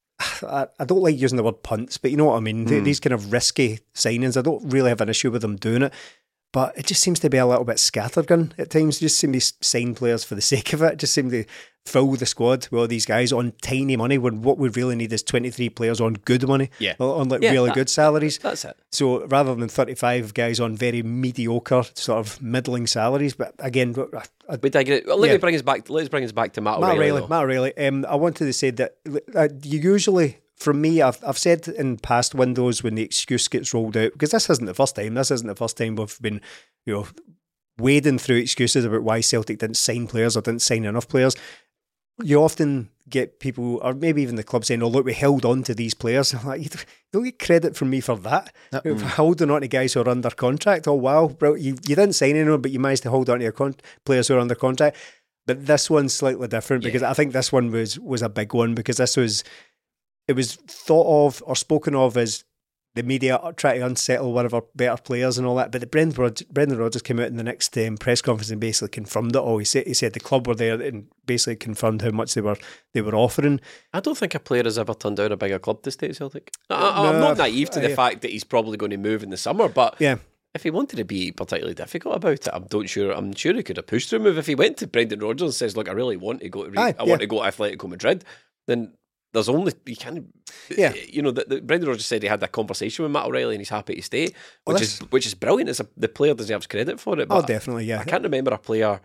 I, I don't like using the word punts, but you know what I mean. Mm. These kind of risky signings, I don't really have an issue with them doing it. But it just seems to be a little bit scattergun at times. Just seem to sign players for the sake of it. It just seem to fill the squad with all these guys on tiny money when what we really need is twenty-three players on good money, Yeah. on like Yeah, really that- good salaries. That's it. So rather than thirty-five guys on very mediocre, sort of middling salaries. But again, I, I, We digress. Well, let Yeah. me bring us back. Let's bring us back to Matt, Matt O'Reilly. O'Reilly. though. Matt O'Reilly. Um, I wanted to say that uh, you usually, for me, I've I've said in past windows when the excuse gets rolled out, because this isn't the first time. This isn't the first time we've been, you know, wading through excuses about why Celtic didn't sign players or didn't sign enough players. You often get people, or maybe even the club, saying, "Oh, look, we held on to these players." I'm like, you don't get credit from me for that. Yep. For holding on to guys who are under contract. Oh wow, bro, you you didn't sign anyone, but you managed to hold on to your con- players who are under contract. But this one's slightly different because I think this one was was a big one, because this was it was thought of or spoken of as the media are trying to unsettle one of our better players and all that. But the Brendan Rodgers, Brendan Rodgers came out in the next um, press conference and basically confirmed it all. He said he said the club were there and basically confirmed how much they were they were offering. I don't think a player has ever turned down a bigger club to stay at Celtic. I, I'm No, not naive to the uh, fact that he's probably going to move in the summer, but Yeah. if he wanted to be particularly difficult about it, I'm don't sure. I'm sure he could have pushed through a move. If he went to Brendan Rodgers and says, "Look, I really want to go to, Re- Aye, I yeah. want to go to Atletico Madrid," then there's only you can't. Yeah. you know, the, the, Brendan Rodgers said he had that conversation with Matt O'Reilly and he's happy to stay, Well, which this- is which is brilliant. It's a, the player deserves credit for it. Oh, But definitely, yeah. I can't remember a player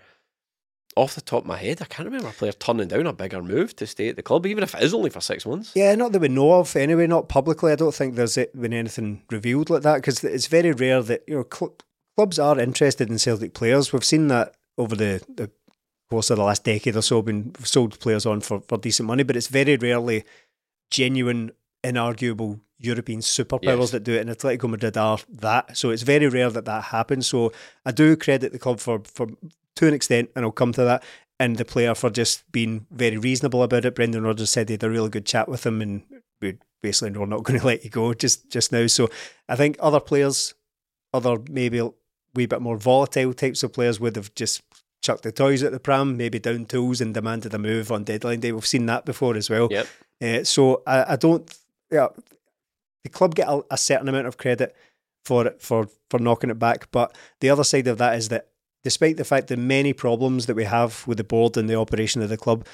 off the top of my head. I can't remember a player turning down a bigger move to stay at the club, even if it is only for six months. Yeah, not that we know of anyway, not publicly. I don't think there's been anything revealed like that, because it's very rare that, you know, cl- clubs are interested in Celtic players. We've seen that over the, the course of the last decade or so, been sold players on for, for decent money, but it's very rarely genuine, inarguable European superpowers Yes. that do it, and Atletico Madrid are that. So it's very rare that that happens. So I do credit the club for, for to an extent, and I'll come to that, and the player for just being very reasonable about it. Brendan Rodgers said he had a really good chat with him, and we basically we're not going to let you go just, just now. So I think other players, other maybe a wee bit more volatile types of players would have just chucked the toys at the pram, maybe down tools and demanded a move on deadline day. We've seen that before as well. Yep. Uh, so I, I don't. Yeah, the club get a, a certain amount of credit for it for for knocking it back, but the other side of that is that despite the fact that many problems that we have with the board and the operation of the club,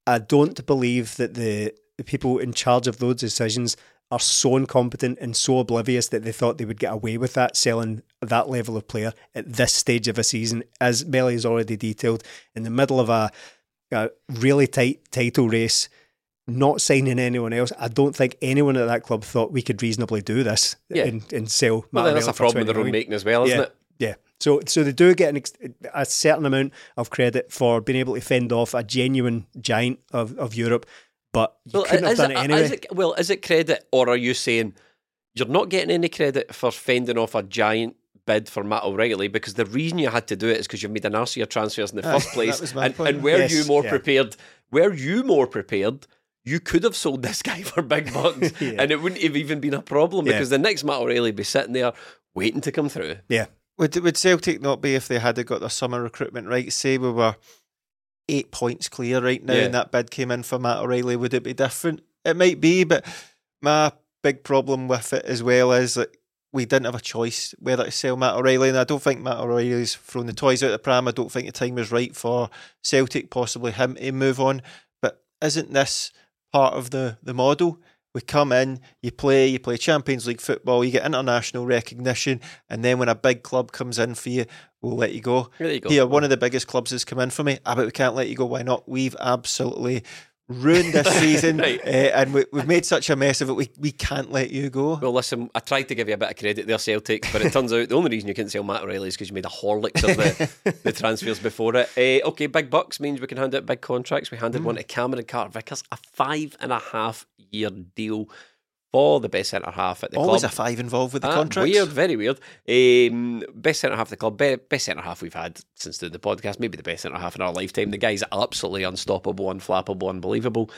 I don't believe that the, the people in charge of those decisions are so incompetent and so oblivious that they thought they would get away with that, selling that level of player at this stage of a season, as Melly has already detailed, in the middle of a, a really tight title race, not signing anyone else. I don't think anyone at that club thought we could reasonably do this Yeah. and, and sell Matt Well, then that's O'Reilly a for problem with twenty their own million. making as well, isn't yeah. it? Yeah. So so they do get an ex- a certain amount of credit for being able to fend off a genuine giant of, of Europe, but you Well, couldn't have is done it, it anyway. Is it, well, is it credit, or are you saying you're not getting any credit for fending off a giant bid for Matt O'Reilly, because the reason you had to do it is because you've made an arse of your transfers in the Aye, first that place, was my and, point. and were Yes, you more yeah. prepared? Were you more prepared? You could have sold this guy for big bucks, Yeah. and it wouldn't have even been a problem, Yeah. because the next Matt O'Reilly would be sitting there waiting to come through. Yeah. Would would Celtic not be, if they had got their summer recruitment right? Say we were eight points clear right now, Yeah. and that bid came in for Matt O'Reilly. Would it be different? It might be, but my big problem with it as well is that we didn't have a choice whether to sell Matt O'Reilly, and I don't think Matt O'Reilly's thrown the toys out of the pram. I don't think the time was right for Celtic, possibly him, to move on. But isn't this part of the the model? We come in, you play, you play Champions League football, you get international recognition, and then when a big club comes in for you, we'll let you go. There you go. Here, one of the biggest clubs has come in for me. I bet we can't let you go. Why not? We've absolutely ruined this season, Right. uh, and we, we've made such a mess of it. We we can't let you go. Well, listen, I tried to give you a bit of credit there, Celtic, but it turns out the only reason you couldn't sell Matt O'Reilly is because you made a Horlicks of the, the transfers before it. Uh, okay, big bucks means we can hand out big contracts. We handed Mm. one to Cameron Carter-Vickers, a five and a half year deal for the best centre half at the Always club. a five involved with the Ah, contracts. Weird, very weird. Um, best centre half of the club, be- best centre half we've had since doing the podcast. Maybe the best centre half in our lifetime. The guy's absolutely unstoppable, unflappable, unbelievable.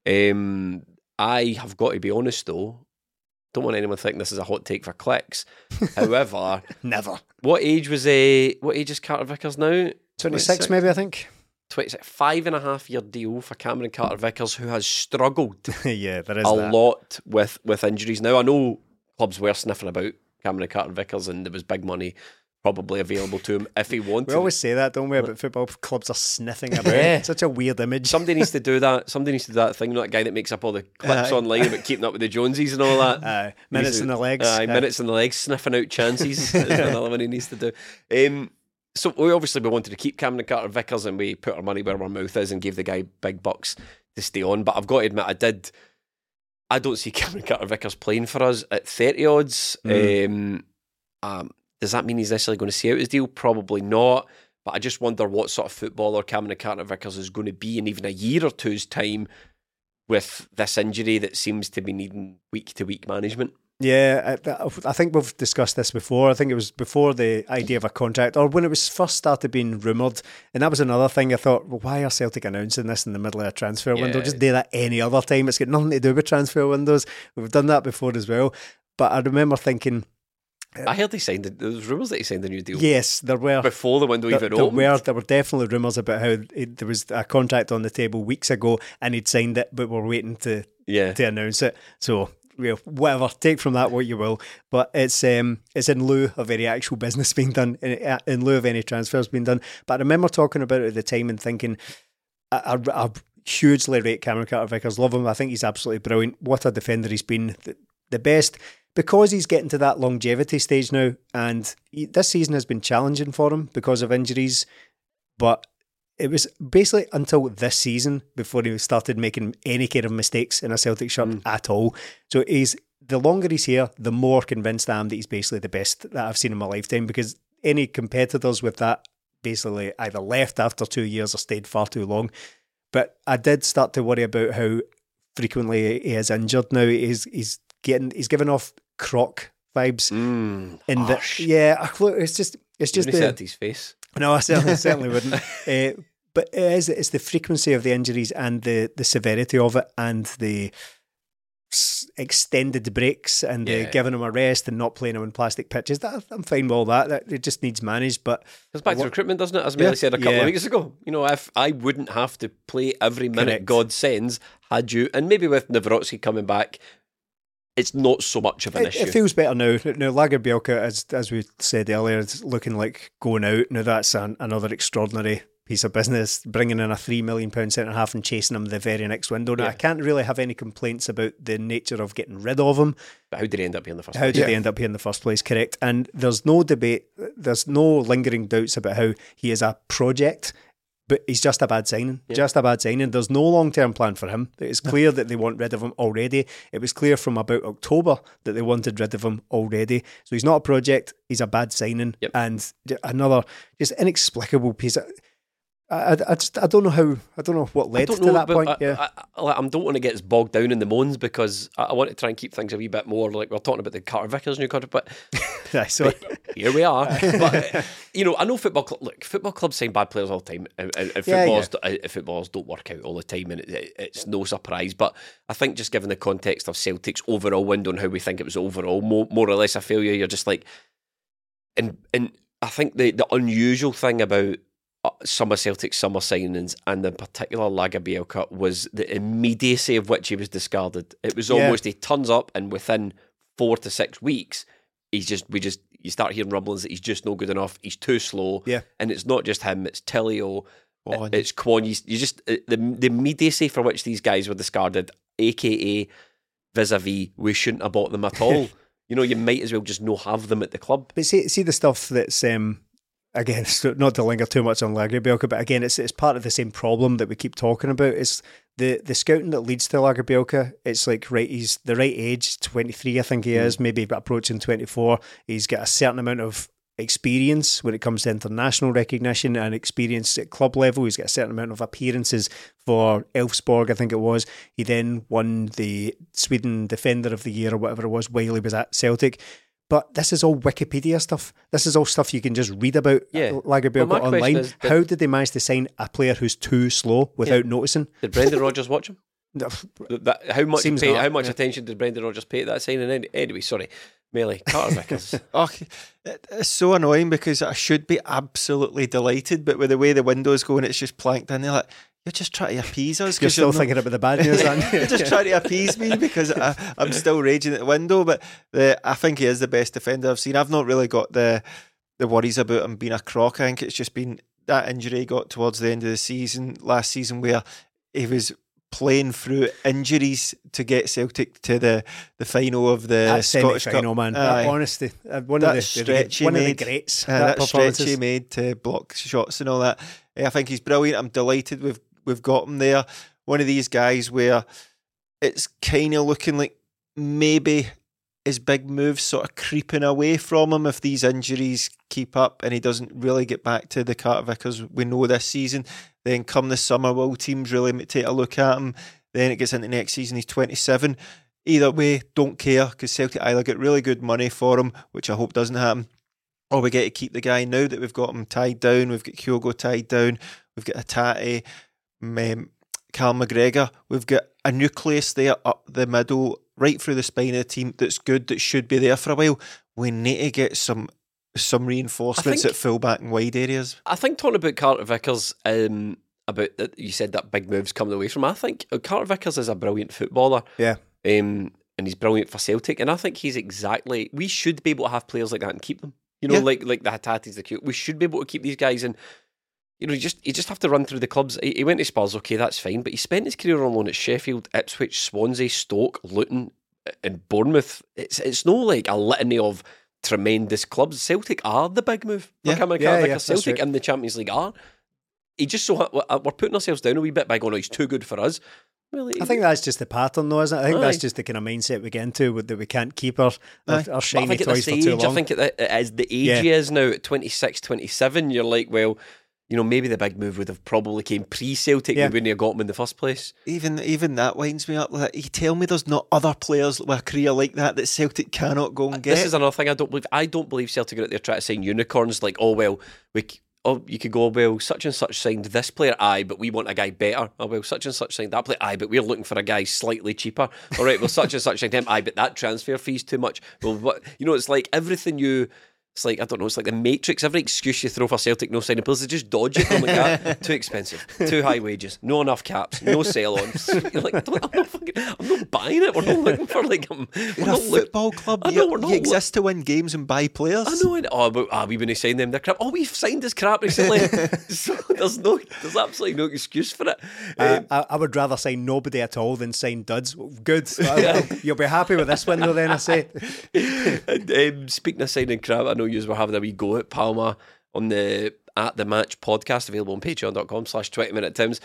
Um, I have got to be honest though. Don't want anyone thinking this is a hot take for clicks. However, Never. what age was a what age is Carter Vickers now? twenty-six maybe, I think. twenty-six, five and a half year deal for Cameron Carter Vickers, who has struggled Yeah, there is a that. lot with with injuries. Now I know clubs were sniffing about Cameron Carter Vickers, and there was big money probably available to him if he wanted. We always say that, don't we, about football clubs are sniffing about Yeah. it. Such a weird image. Somebody needs to do that. Somebody needs to do that thing. You know, that guy that makes up all the clips Aye. online about keeping up with the Jonesies and all that. Aye. Minutes He's- in the legs. Aye, Aye. minutes in the legs, sniffing out chances. is another one he needs to do. Um, so we obviously we wanted to keep Cameron Carter Vickers, and we put our money where our mouth is and gave the guy big bucks to stay on. But I've got to admit, I did. I don't see Cameron Carter Vickers playing for us at thirty odds. Mm. Um, um, does that mean he's necessarily going to see out his deal? Probably not. But I just wonder what sort of footballer Cameron Carter Vickers is going to be in even a year or two's time with this injury that seems to be needing week to week management. Yeah, I, I think we've discussed this before. I think it was before the idea of a contract, or when it was first started being rumoured. And that was another thing I thought, well, why are Celtic announcing this in the middle of a transfer window? Yeah. Just do that any other time. It's got nothing to do with transfer windows. We've done that before as well. But I remember thinking, I heard he signed. There was rumours that he signed a new deal yes, there were. before the window There, even there opened. were there were definitely rumours about how it, there was a contract on the table weeks ago and he'd signed it, but we're waiting to yeah, to announce it. So, well, whatever, take from that what you will. But it's um it's in lieu of any actual business being done, in, in lieu of any transfers being done. But I remember talking about it at the time and thinking, I, I, I hugely rate Cameron Carter-Vickers. Love him. I think he's absolutely brilliant. What a defender he's been. The, the best. Because he's getting to that longevity stage now, and he, this season has been challenging for him because of injuries, but it was basically until this season before he started making any kind of mistakes in a Celtic shirt Mm. at all. So he's the longer he's here, the more convinced I am that he's basically the best that I've seen in my lifetime, because any competitors with that basically either left after two years or stayed far too long. But I did start to worry about how frequently he is injured now. He's he's getting he's giving off Croc vibes mm, in the harsh. yeah. I- Look, it's just it's Just just said the, it to his face. no, I certainly certainly wouldn't. Uh, but it is it's the frequency of the injuries and the the severity of it and the s- extended breaks and Yeah. the giving him a rest and not playing him in plastic pitches. That I'm fine with all that. That it just needs managed. But It's back to What- recruitment, doesn't it? As Yeah, Melly said a couple yeah. of weeks ago. You know, if I wouldn't have to play every minute Correct. God sends, had you, and maybe with Nawrocki coming back, it's not so much of an It, issue. it feels better now. Now, Lagerbielke, as as we said earlier, is looking like going out. Now, that's an, another extraordinary piece of business, bringing in a three million pound centre half and chasing him the very next window. Now, Yeah. I can't really have any complaints about the nature of getting rid of him. But how did he end up here in the first How place? did Yeah. they end up here in the first place? Correct. And there's no debate, there's no lingering doubts about how he is a project, but he's just a bad signing. Yeah. Just a bad signing. There's no long-term plan for him. It's clear that they want rid of him already. It was clear from about October that they wanted rid of him already. So he's not a project. He's a bad signing. Yep. And another just inexplicable piece of... I, I, I just I don't know how I don't know what I led don't to know, that but point. I, yeah, I, I, I don't want to get as bogged down in the moans because I, I want to try and keep things a wee bit more like we're talking about the Carter Vickers new contract, but Right, so here we are. But uh, you know, I know football club. Look, football clubs sign bad players all the time, and, and, and Yeah, footballers, uh, footballers don't work out all the time, and it, it, it's no surprise. But I think just given the context of Celtic's overall window and how we think it was overall, more, more or less a failure, you're just like, and and I think the the unusual thing about uh, some of Celtic's summer signings, and in particular Lagerbielke, was the immediacy of which he was discarded. It was Yeah. almost he turns up and within four to six weeks, he's just we just you start hearing rumblings that he's just no good enough. He's too slow. Yeah. And it's not just him; it's Tillio, Kwon. it's Kwon. You, you just uh, the the immediacy for which these guys were discarded, aka vis-a-vis, we shouldn't have bought them at all. You know, you might as well just not have them at the club. But see, see the stuff that's um, again, it's not to linger too much on Lagerbielke, but again, it's it's part of the same problem that we keep talking about. It's the the scouting that leads to Lagerbielke. It's like right, he's the right age, twenty-three, I think he is, maybe approaching twenty-four. He's got a certain amount of experience when it comes to international recognition and experience at club level. He's got a certain amount of appearances for Elfsborg, I think it was. He then won the Sweden Defender of the Year or whatever it was while he was at Celtic. But this is all Wikipedia stuff. This is all stuff you can just read about Yeah. Lagerbielke Well, my question online. is, did- How did they manage to sign a player who's too slow without noticing? Did Brendan Rodgers watch him? That, that- how much Seems pay, not, how much yeah. attention did Brendan Rodgers pay to that signing? Any- Anyway, sorry, Melly Carter Vickers. Oh, it- it's so annoying because I should be absolutely delighted, but with the way the window's going, it's just planked in there. Like, you're just trying to appease us. You're 'cause still not- thinking about the bad news, aren't you? You're just trying to appease me because I, I'm still raging at the window. But the, I think he is the best defender I've seen. I've not really got the the worries about him being a crock. I think it's just been that injury he got towards the end of the season, last season, where he was playing through injuries to get Celtic to the, the final of the That Scottish semi-final, Cup. man. Aye. That, honestly, uh, one That of the, stretch the he one of the made. greats. Uh, that that stretch performances. he made to block shots and all that. Eh, I think he's brilliant. I'm delighted we've we've got him there. One of these guys where it's kind of looking like maybe his big moves sort of creeping away from him if these injuries keep up and he doesn't really get back to the Carter Vickers we know this season. Then come the summer, will teams really take a look at him? Then it gets into next season, he's twenty-seven. Either way, don't care because Celtic either get really good money for him, which I hope doesn't happen, or we get to keep the guy now that we've got him tied down. We've got Kyogo tied down. We've got Hatate, um, Cal McGregor. We've got a nucleus there up the middle, right through the spine of the team that's good, that should be there for a while. We need to get some some reinforcements think- at fullback and wide areas. I think talking about Carter Vickers, um, about that you said that big moves coming away from. I think Carter Vickers is a brilliant footballer. Yeah. Um, and he's brilliant for Celtic, and I think he's exactly. We should be able to have players like that and keep them. You know, Yeah. like like the Hatates, the cute. We should be able to keep these guys, and you know, you just you just have to run through the clubs. He, he went to Spurs, okay, that's fine, but he spent his career on loan at Sheffield, Ipswich, Swansea, Stoke, Luton, and Bournemouth. It's it's no like a litany of tremendous clubs. Celtic are the big move. Yeah. Like, I'm like, Yeah, like yeah, a that's Celtic right. and the Champions League are. He just so ha- we're putting ourselves down a wee bit by going, oh, he's too good for us. Well, I think that's just the pattern, though, isn't it? I think Aye. that's just the kind of mindset we get into with, that we can't keep our, our, our But I shiny think at toys this for age, too long. I think at the, as the age Yeah. he is now at twenty-six, twenty-seven, you're like, well, you know, maybe the big move would have probably came pre-Celtic. Yeah. We wouldn't have got him in the first place. Even even that winds me up. Like, you tell me there's not other players with a career like that that Celtic cannot go and get. This is another thing I don't believe. I don't believe Celtic are out there trying to sign unicorns. Like, oh well, we. c- Oh, you could go, well, such and such signed this player, aye, but we want a guy better. Oh, well, such and such signed that player, aye, but we're looking for a guy slightly cheaper. All right, well, such and such signed him, aye, but that transfer fee's too much. Well, what, you know, it's like everything you It's like, I don't know, it's like the Matrix. Every excuse you throw for Celtic no signing players, they just dodge it. They're like, ah, too expensive, too high wages, no enough caps, no sell-ons. You're like, I'm not, fucking, I'm not buying it. We're not looking for like, um, we're You're not a football club. I know, you, we're not you exist to win games and buy players. I know. I know. Oh, but ah, we've been signing them. They're crap. Oh, we've signed this crap recently. So there's no, there's absolutely no excuse for it. Uh, Um, I, I would rather sign nobody at all than sign duds. Good. You'll be happy with this window then, I say. and, um, speaking of signing crap, I know you were having a wee go at Palma on the At The Match podcast, available on patreon.com slash 20 minute Tims.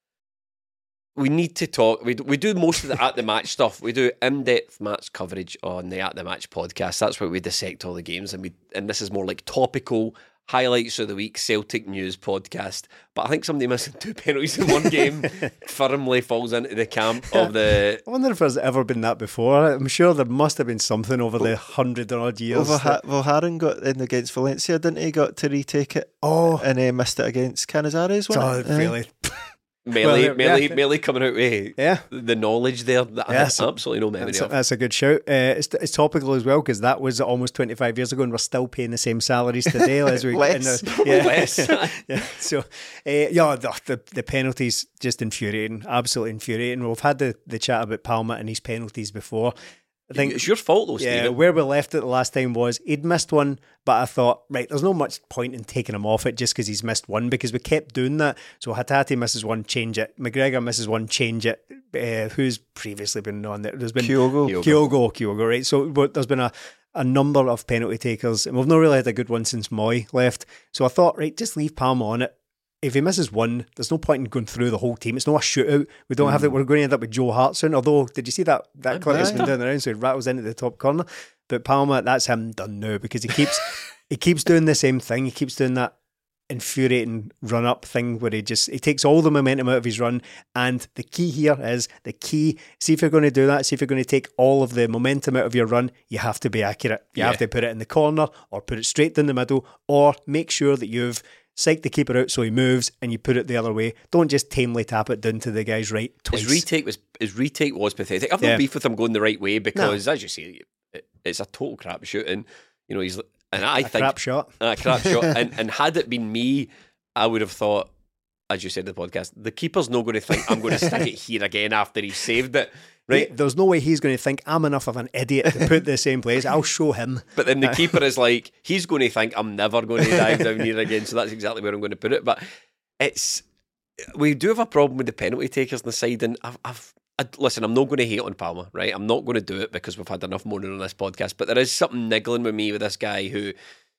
We need to talk. We do, we do most of the At The Match stuff. We do in-depth match coverage on the At The Match podcast. That's where we dissect all the games, and we and this is more like topical highlights of the week, Celtic news podcast. But I think somebody missing two penalties in one game firmly falls into the camp of the... I wonder if there's ever been that before. I'm sure there must have been something over the hundred and odd years. Well, that... Verhaeren got in against Valencia, didn't he? Got to retake it. Oh. And he missed it against Canizares, wasn't Oh, it? really? Melee, Well, melee, yeah. melee coming out with Yeah. the knowledge there that I Yes. have absolutely no memory That's, of. that's a good shout. Uh, it's, it's topical as well because that was almost twenty-five years ago and we're still paying the same salaries today as we Less. in the, yeah. Less. yeah. So, uh, yeah, the, the the penalties just infuriating, absolutely infuriating. We've had the, the chat about Palma and his penalties before. I think It's your fault though, yeah, Stephen. where we left it the last time was he'd missed one, but I thought, right, there's no much point in taking him off it just because he's missed one because we kept doing that. So Hatate misses one, change it. McGregor misses one, change it. Uh, who's previously been on there? There's been Kyogo. Kyogo, Kyogo, right? So but there's been a, a number of penalty takers, and we've not really had a good one since Moy left. So I thought, right, just leave Palma on it. If he misses one, there's no point in going through the whole team. It's not a shootout. We don't mm. have that. We're going to end up with Joe Hart soon. Although, did you see that that clip that's been down around? So he rattles into the top corner. But Palma, that's him done now because he keeps he keeps doing the same thing. He keeps doing that infuriating run up thing where he just he takes all the momentum out of his run. And the key here is the key. See if you're going to do that. See if you're going to take all of the momentum out of your run. You have to be accurate. You Yeah. have to put it in the corner or put it straight down the middle or make sure that you've psych the keeper out so he moves and you put it the other way. Don't just tamely tap it down to the guy's right twice. His retake was his retake was pathetic. I've Yeah. no beef with him going the right way because, as you say, it, it's a total crap shooting. You know, he's and I a think crap shot. a crap shot. And and had it been me, I would have thought, as you said in the podcast, the keeper's not going to think I'm going to stick it here again after he saved it. Right? There's no way he's going to think I'm enough of an idiot to put the same place. I'll show him. But then the keeper is like, he's going to think I'm never going to dive down here again. So that's exactly where I'm going to put it. But it's we do have a problem with the penalty takers on the side. And I've, I've I, listen, I'm not going to hate on Palma, right? I'm not going to do it because we've had enough moaning on this podcast. But there is something niggling with me with this guy who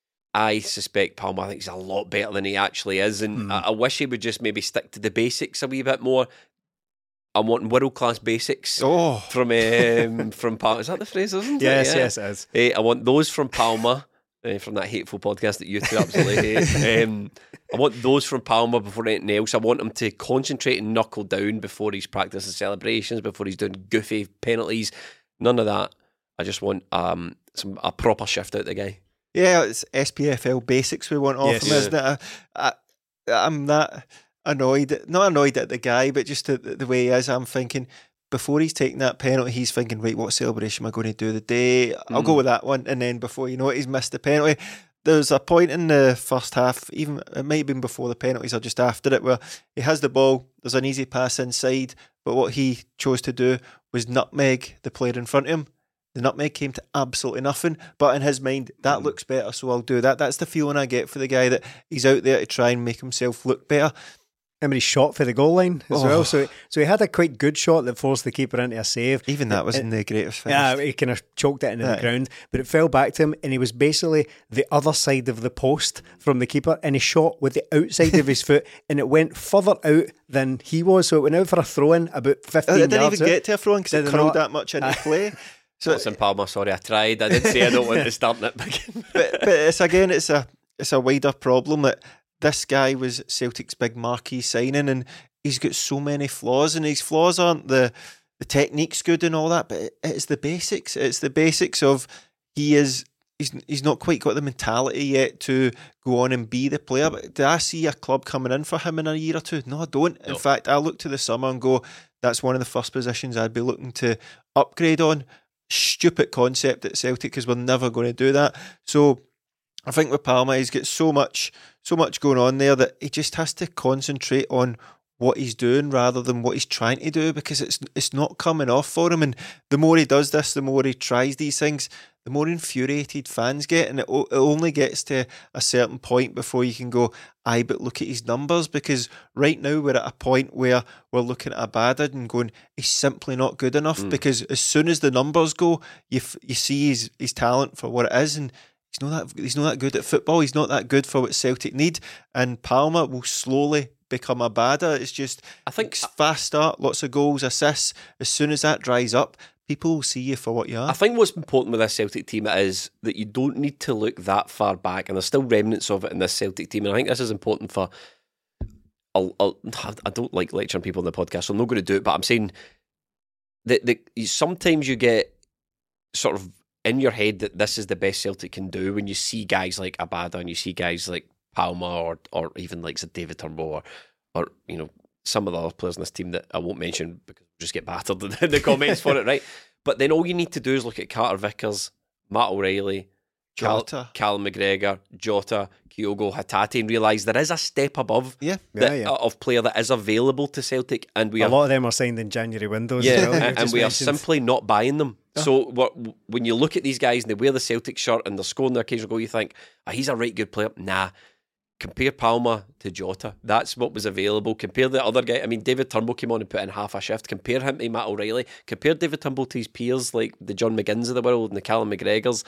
I suspect Palma I think he's a lot better than he actually is. And Mm. I, I wish he would just maybe stick to the basics a wee bit more. I'm wanting world class basics Oh, from um, from Palma. Is that the phrase? Isn't Yes, it? Yeah. yes, it is. Eh, I want those from Palma, uh, from that hateful podcast that you two absolutely hate. Um, I want those from Palma before anything else. I want him to concentrate and knuckle down before he's practicing celebrations, before he's doing goofy penalties. None of that. I just want um, some a proper shift out the guy. yeah, it's S P F L basics we want off Yes. him, isn't it? I, I, I'm that annoyed, not annoyed at the guy, but just the, the way he is. I'm thinking, before he's taking that penalty, he's thinking, right, what celebration am I going to do the day? I'll Mm. go with that one. And then before you know it, he's missed the penalty. There's a point in the first half, even it might have been before the penalties or just after it, where he has the ball, there's an easy pass inside, but what he chose to do was nutmeg the player in front of him. The nutmeg came to absolutely nothing, but in his mind, that looks better, so I'll do that. That's the feeling I get for the guy, that he's out there to try and make himself look better. And he shot for the goal line as Oh. well. So, so he had a quite good shot that forced the keeper into a save. Even that It- was it- in the greatest finish. Yeah, he kind of choked it into Aye. the ground, but it fell back to him, and he was basically the other side of the post from the keeper, and he shot with the outside of his foot, and it went further out than he was, so it went out for a throw-in about fifteen I didn't yards even out. get to a throw in because Did it it curled not? that much into play. So, Listen, Palma, sorry, I tried. I did say I don't want to start nitpicking. but, but it's again, it's a it's a wider problem that this guy was Celtic's big marquee signing, and he's got so many flaws, and his flaws aren't the the technique's good and all that, but it, it's the basics. It's the basics of he is he's he's not quite got the mentality yet to go on and be the player. But do I see a club coming in for him in a year or two? No, I don't. In No. fact, I look to the summer and go, that's one of the first positions I'd be looking to upgrade on. Stupid concept at Celtic because we're never going to do that. So I think with Palma, he's got so much, so much going on there that he just has to concentrate on what he's doing rather than what he's trying to do, because it's it's not coming off for him. And the more he does this, the more he tries these things, the more infuriated fans get, and it, it only gets to a certain point before you can go, aye, but look at his numbers, because right now we're at a point where we're looking at Abada and going, he's simply not good enough, mm. because as soon as the numbers go, you f- you see his, his talent for what it is, and he's not that he's not that good at football. He's not that good for what Celtic need, and Palma will slowly become Abada. It's just, I think, fast start, lots of goals, assists. As soon as that dries up, people will see you for what you are. I think what's important with this Celtic team is that you don't need to look that far back, and there's still remnants of it in this Celtic team, and I think this is important for I'll, I'll, I don't like lecturing people on the podcast, so I'm not going to do it, but I'm saying that, that sometimes you get sort of in your head that this is the best Celtic can do when you see guys like Abada and you see guys like Palma or or even like David Turnbull or, or you know, some of the other players in this team that I won't mention because we'll just get battered in the comments for it, right? But then all you need to do is look at Carter Vickers, Matt O'Reilly, Jota, Cal- Callum McGregor, Jota, Kyogo, Hatate, and realise there is a step above yeah. that, yeah, yeah. of player that is available to Celtic, and we a are, lot of them are signed in January windows. yeah, as well, and, and we mentioned. are simply not buying them. Oh. So what, when you look at these guys and they wear the Celtic shirt and they're scoring their occasional goal, you think, oh, he's a right good player. Nah. Compare Palma to Jota. That's what was available. Compare the other guy. I mean, David Turnbull came on and put in half a shift. Compare him to Matt O'Reilly. Compare David Turnbull to his peers like the John McGinns of the world and the Callum McGregors.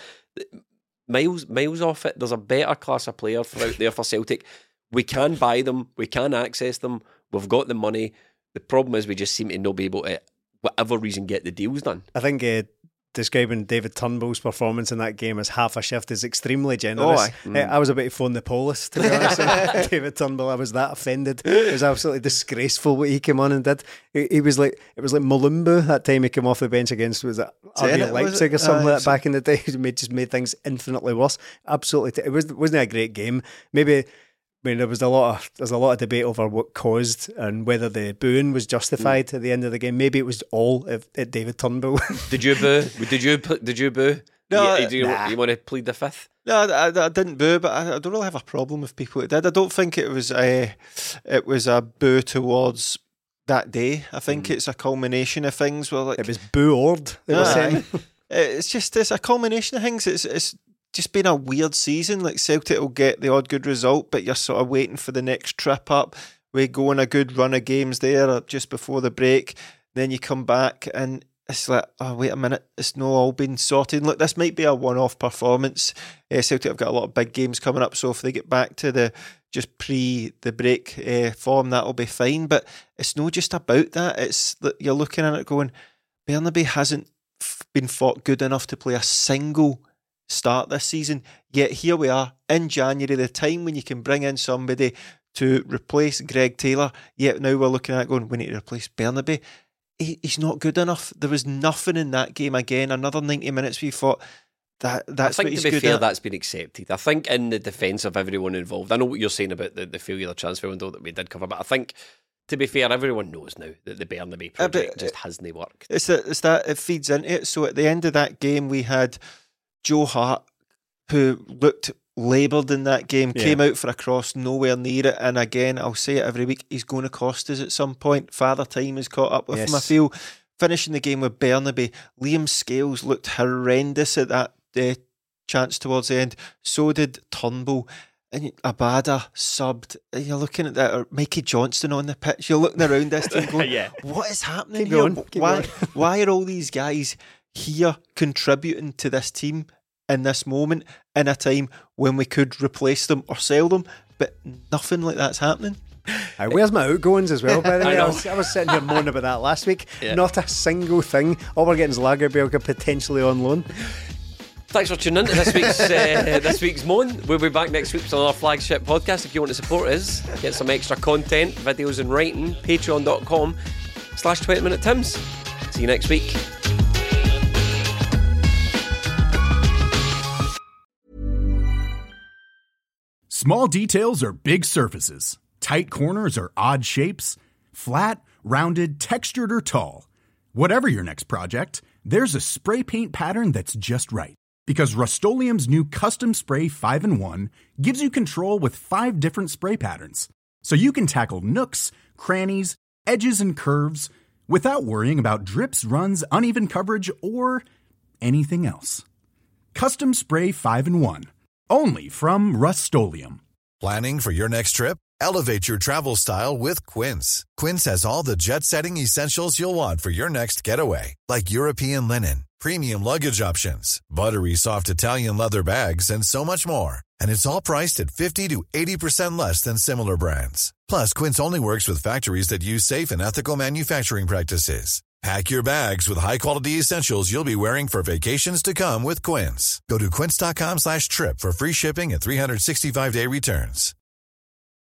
Miles, miles off it. There's a better class of player for out there for Celtic. We can buy them. We can access them. We've got the money. The problem is we just seem to not be able to, whatever reason, get the deals done. I think uh, describing David Turnbull's performance in that game as half a shift is extremely generous. Oh, I, mm. I was about to phone the police, to be honest. David Turnbull, I was that offended. It was absolutely disgraceful what he came on and did. He, he was like, it was like Mulumbu that time he came off the bench against, was it R B Leipzig or something uh, like that back in the day. It made, just made things infinitely worse. Absolutely, t- it was wasn't a great game. Maybe. I mean, there was a lot of there's a lot of debate over what caused and whether the booing was justified mm. at the end of the game. Maybe it was all at, at David Turnbull. Did you boo? Did you did you boo? No, you, do you, nah. you want to plead the fifth? No, I, I, I didn't boo, but I, I don't really have a problem with people that did. I don't think it was a it was a boo towards that day. I think mm. it's a culmination of things. Where like it was boo-ord. They were saying. It's just it's a culmination of things. It's it's. just been a weird season. Like Celtic will get the odd good result, but you're sort of waiting for the next trip up. We go on a good run of games there just before the break. Then you come back and it's like, oh, wait a minute, it's not all been sorted. Look, this might be a one-off performance. Uh, Celtic have got a lot of big games coming up, so if they get back to the just pre the break uh, form, that'll be fine. But it's not just about that. It's that you're looking at it going, Bernabei hasn't f- been fought good enough to play a single start this season, yet here we are in January, the time when you can bring in somebody to replace Greg Taylor, yet now we're looking at it going, we need to replace Bernabei. He, he's not good enough. There was nothing in that game again, another ninety minutes we thought that that's I think what he's to be good fair, at. that's been accepted. I think in the defence of everyone involved, I know what you're saying about the, the failure of the transfer window that we did cover, but I think to be fair, everyone knows now that the Bernabei project uh, just hasn't worked. It's that, it's that it feeds into it. So at the end of that game we had Joe Hart, who looked laboured in that game, yeah. came out for a cross, nowhere near it. And again, I'll say it every week, he's going to cost us at some point. Father Time has caught up with yes. him, I feel. Finishing the game with Bernabei, Liam Scales looked horrendous at that uh, chance towards the end. So did Turnbull. And Abada subbed. You're looking at that, or Mikey Johnston on the pitch. You're looking around this team going, yeah. what is happening Keep here? going, keep why, going. why are all these guys here contributing to this team in this moment, in a time when we could replace them or sell them, but nothing like that's happening? Uh, where's my outgoings as well, by the way? I, I, was, I was sitting here moaning about that last week. Yeah. Not a single thing. All we're getting is Lagerbielke potentially on loan. Thanks for tuning in to this week's uh, this week's Moan. We'll be back next week with our flagship podcast. If you want to support us, get some extra content, videos and writing, patreon.com slash 20 minute Tims. See you next week. Small details are big surfaces. Tight corners are odd shapes. Flat, rounded, textured, or tall. Whatever your next project, there's a spray paint pattern that's just right. Because Rust-Oleum's new Custom Spray five in one gives you control with five different spray patterns. So you can tackle nooks, crannies, edges, and curves without worrying about drips, runs, uneven coverage, or anything else. Custom Spray five in one. Only from Rust-Oleum. Planning for your next trip? Elevate your travel style with Quince. Quince has all the jet-setting essentials you'll want for your next getaway, like European linen, premium luggage options, buttery soft Italian leather bags, and so much more. And it's all priced at fifty to eighty percent less than similar brands. Plus, Quince only works with factories that use safe and ethical manufacturing practices. Pack your bags with high-quality essentials you'll be wearing for vacations to come with Quince. Go to quince.com slash trip for free shipping and three sixty-five day returns.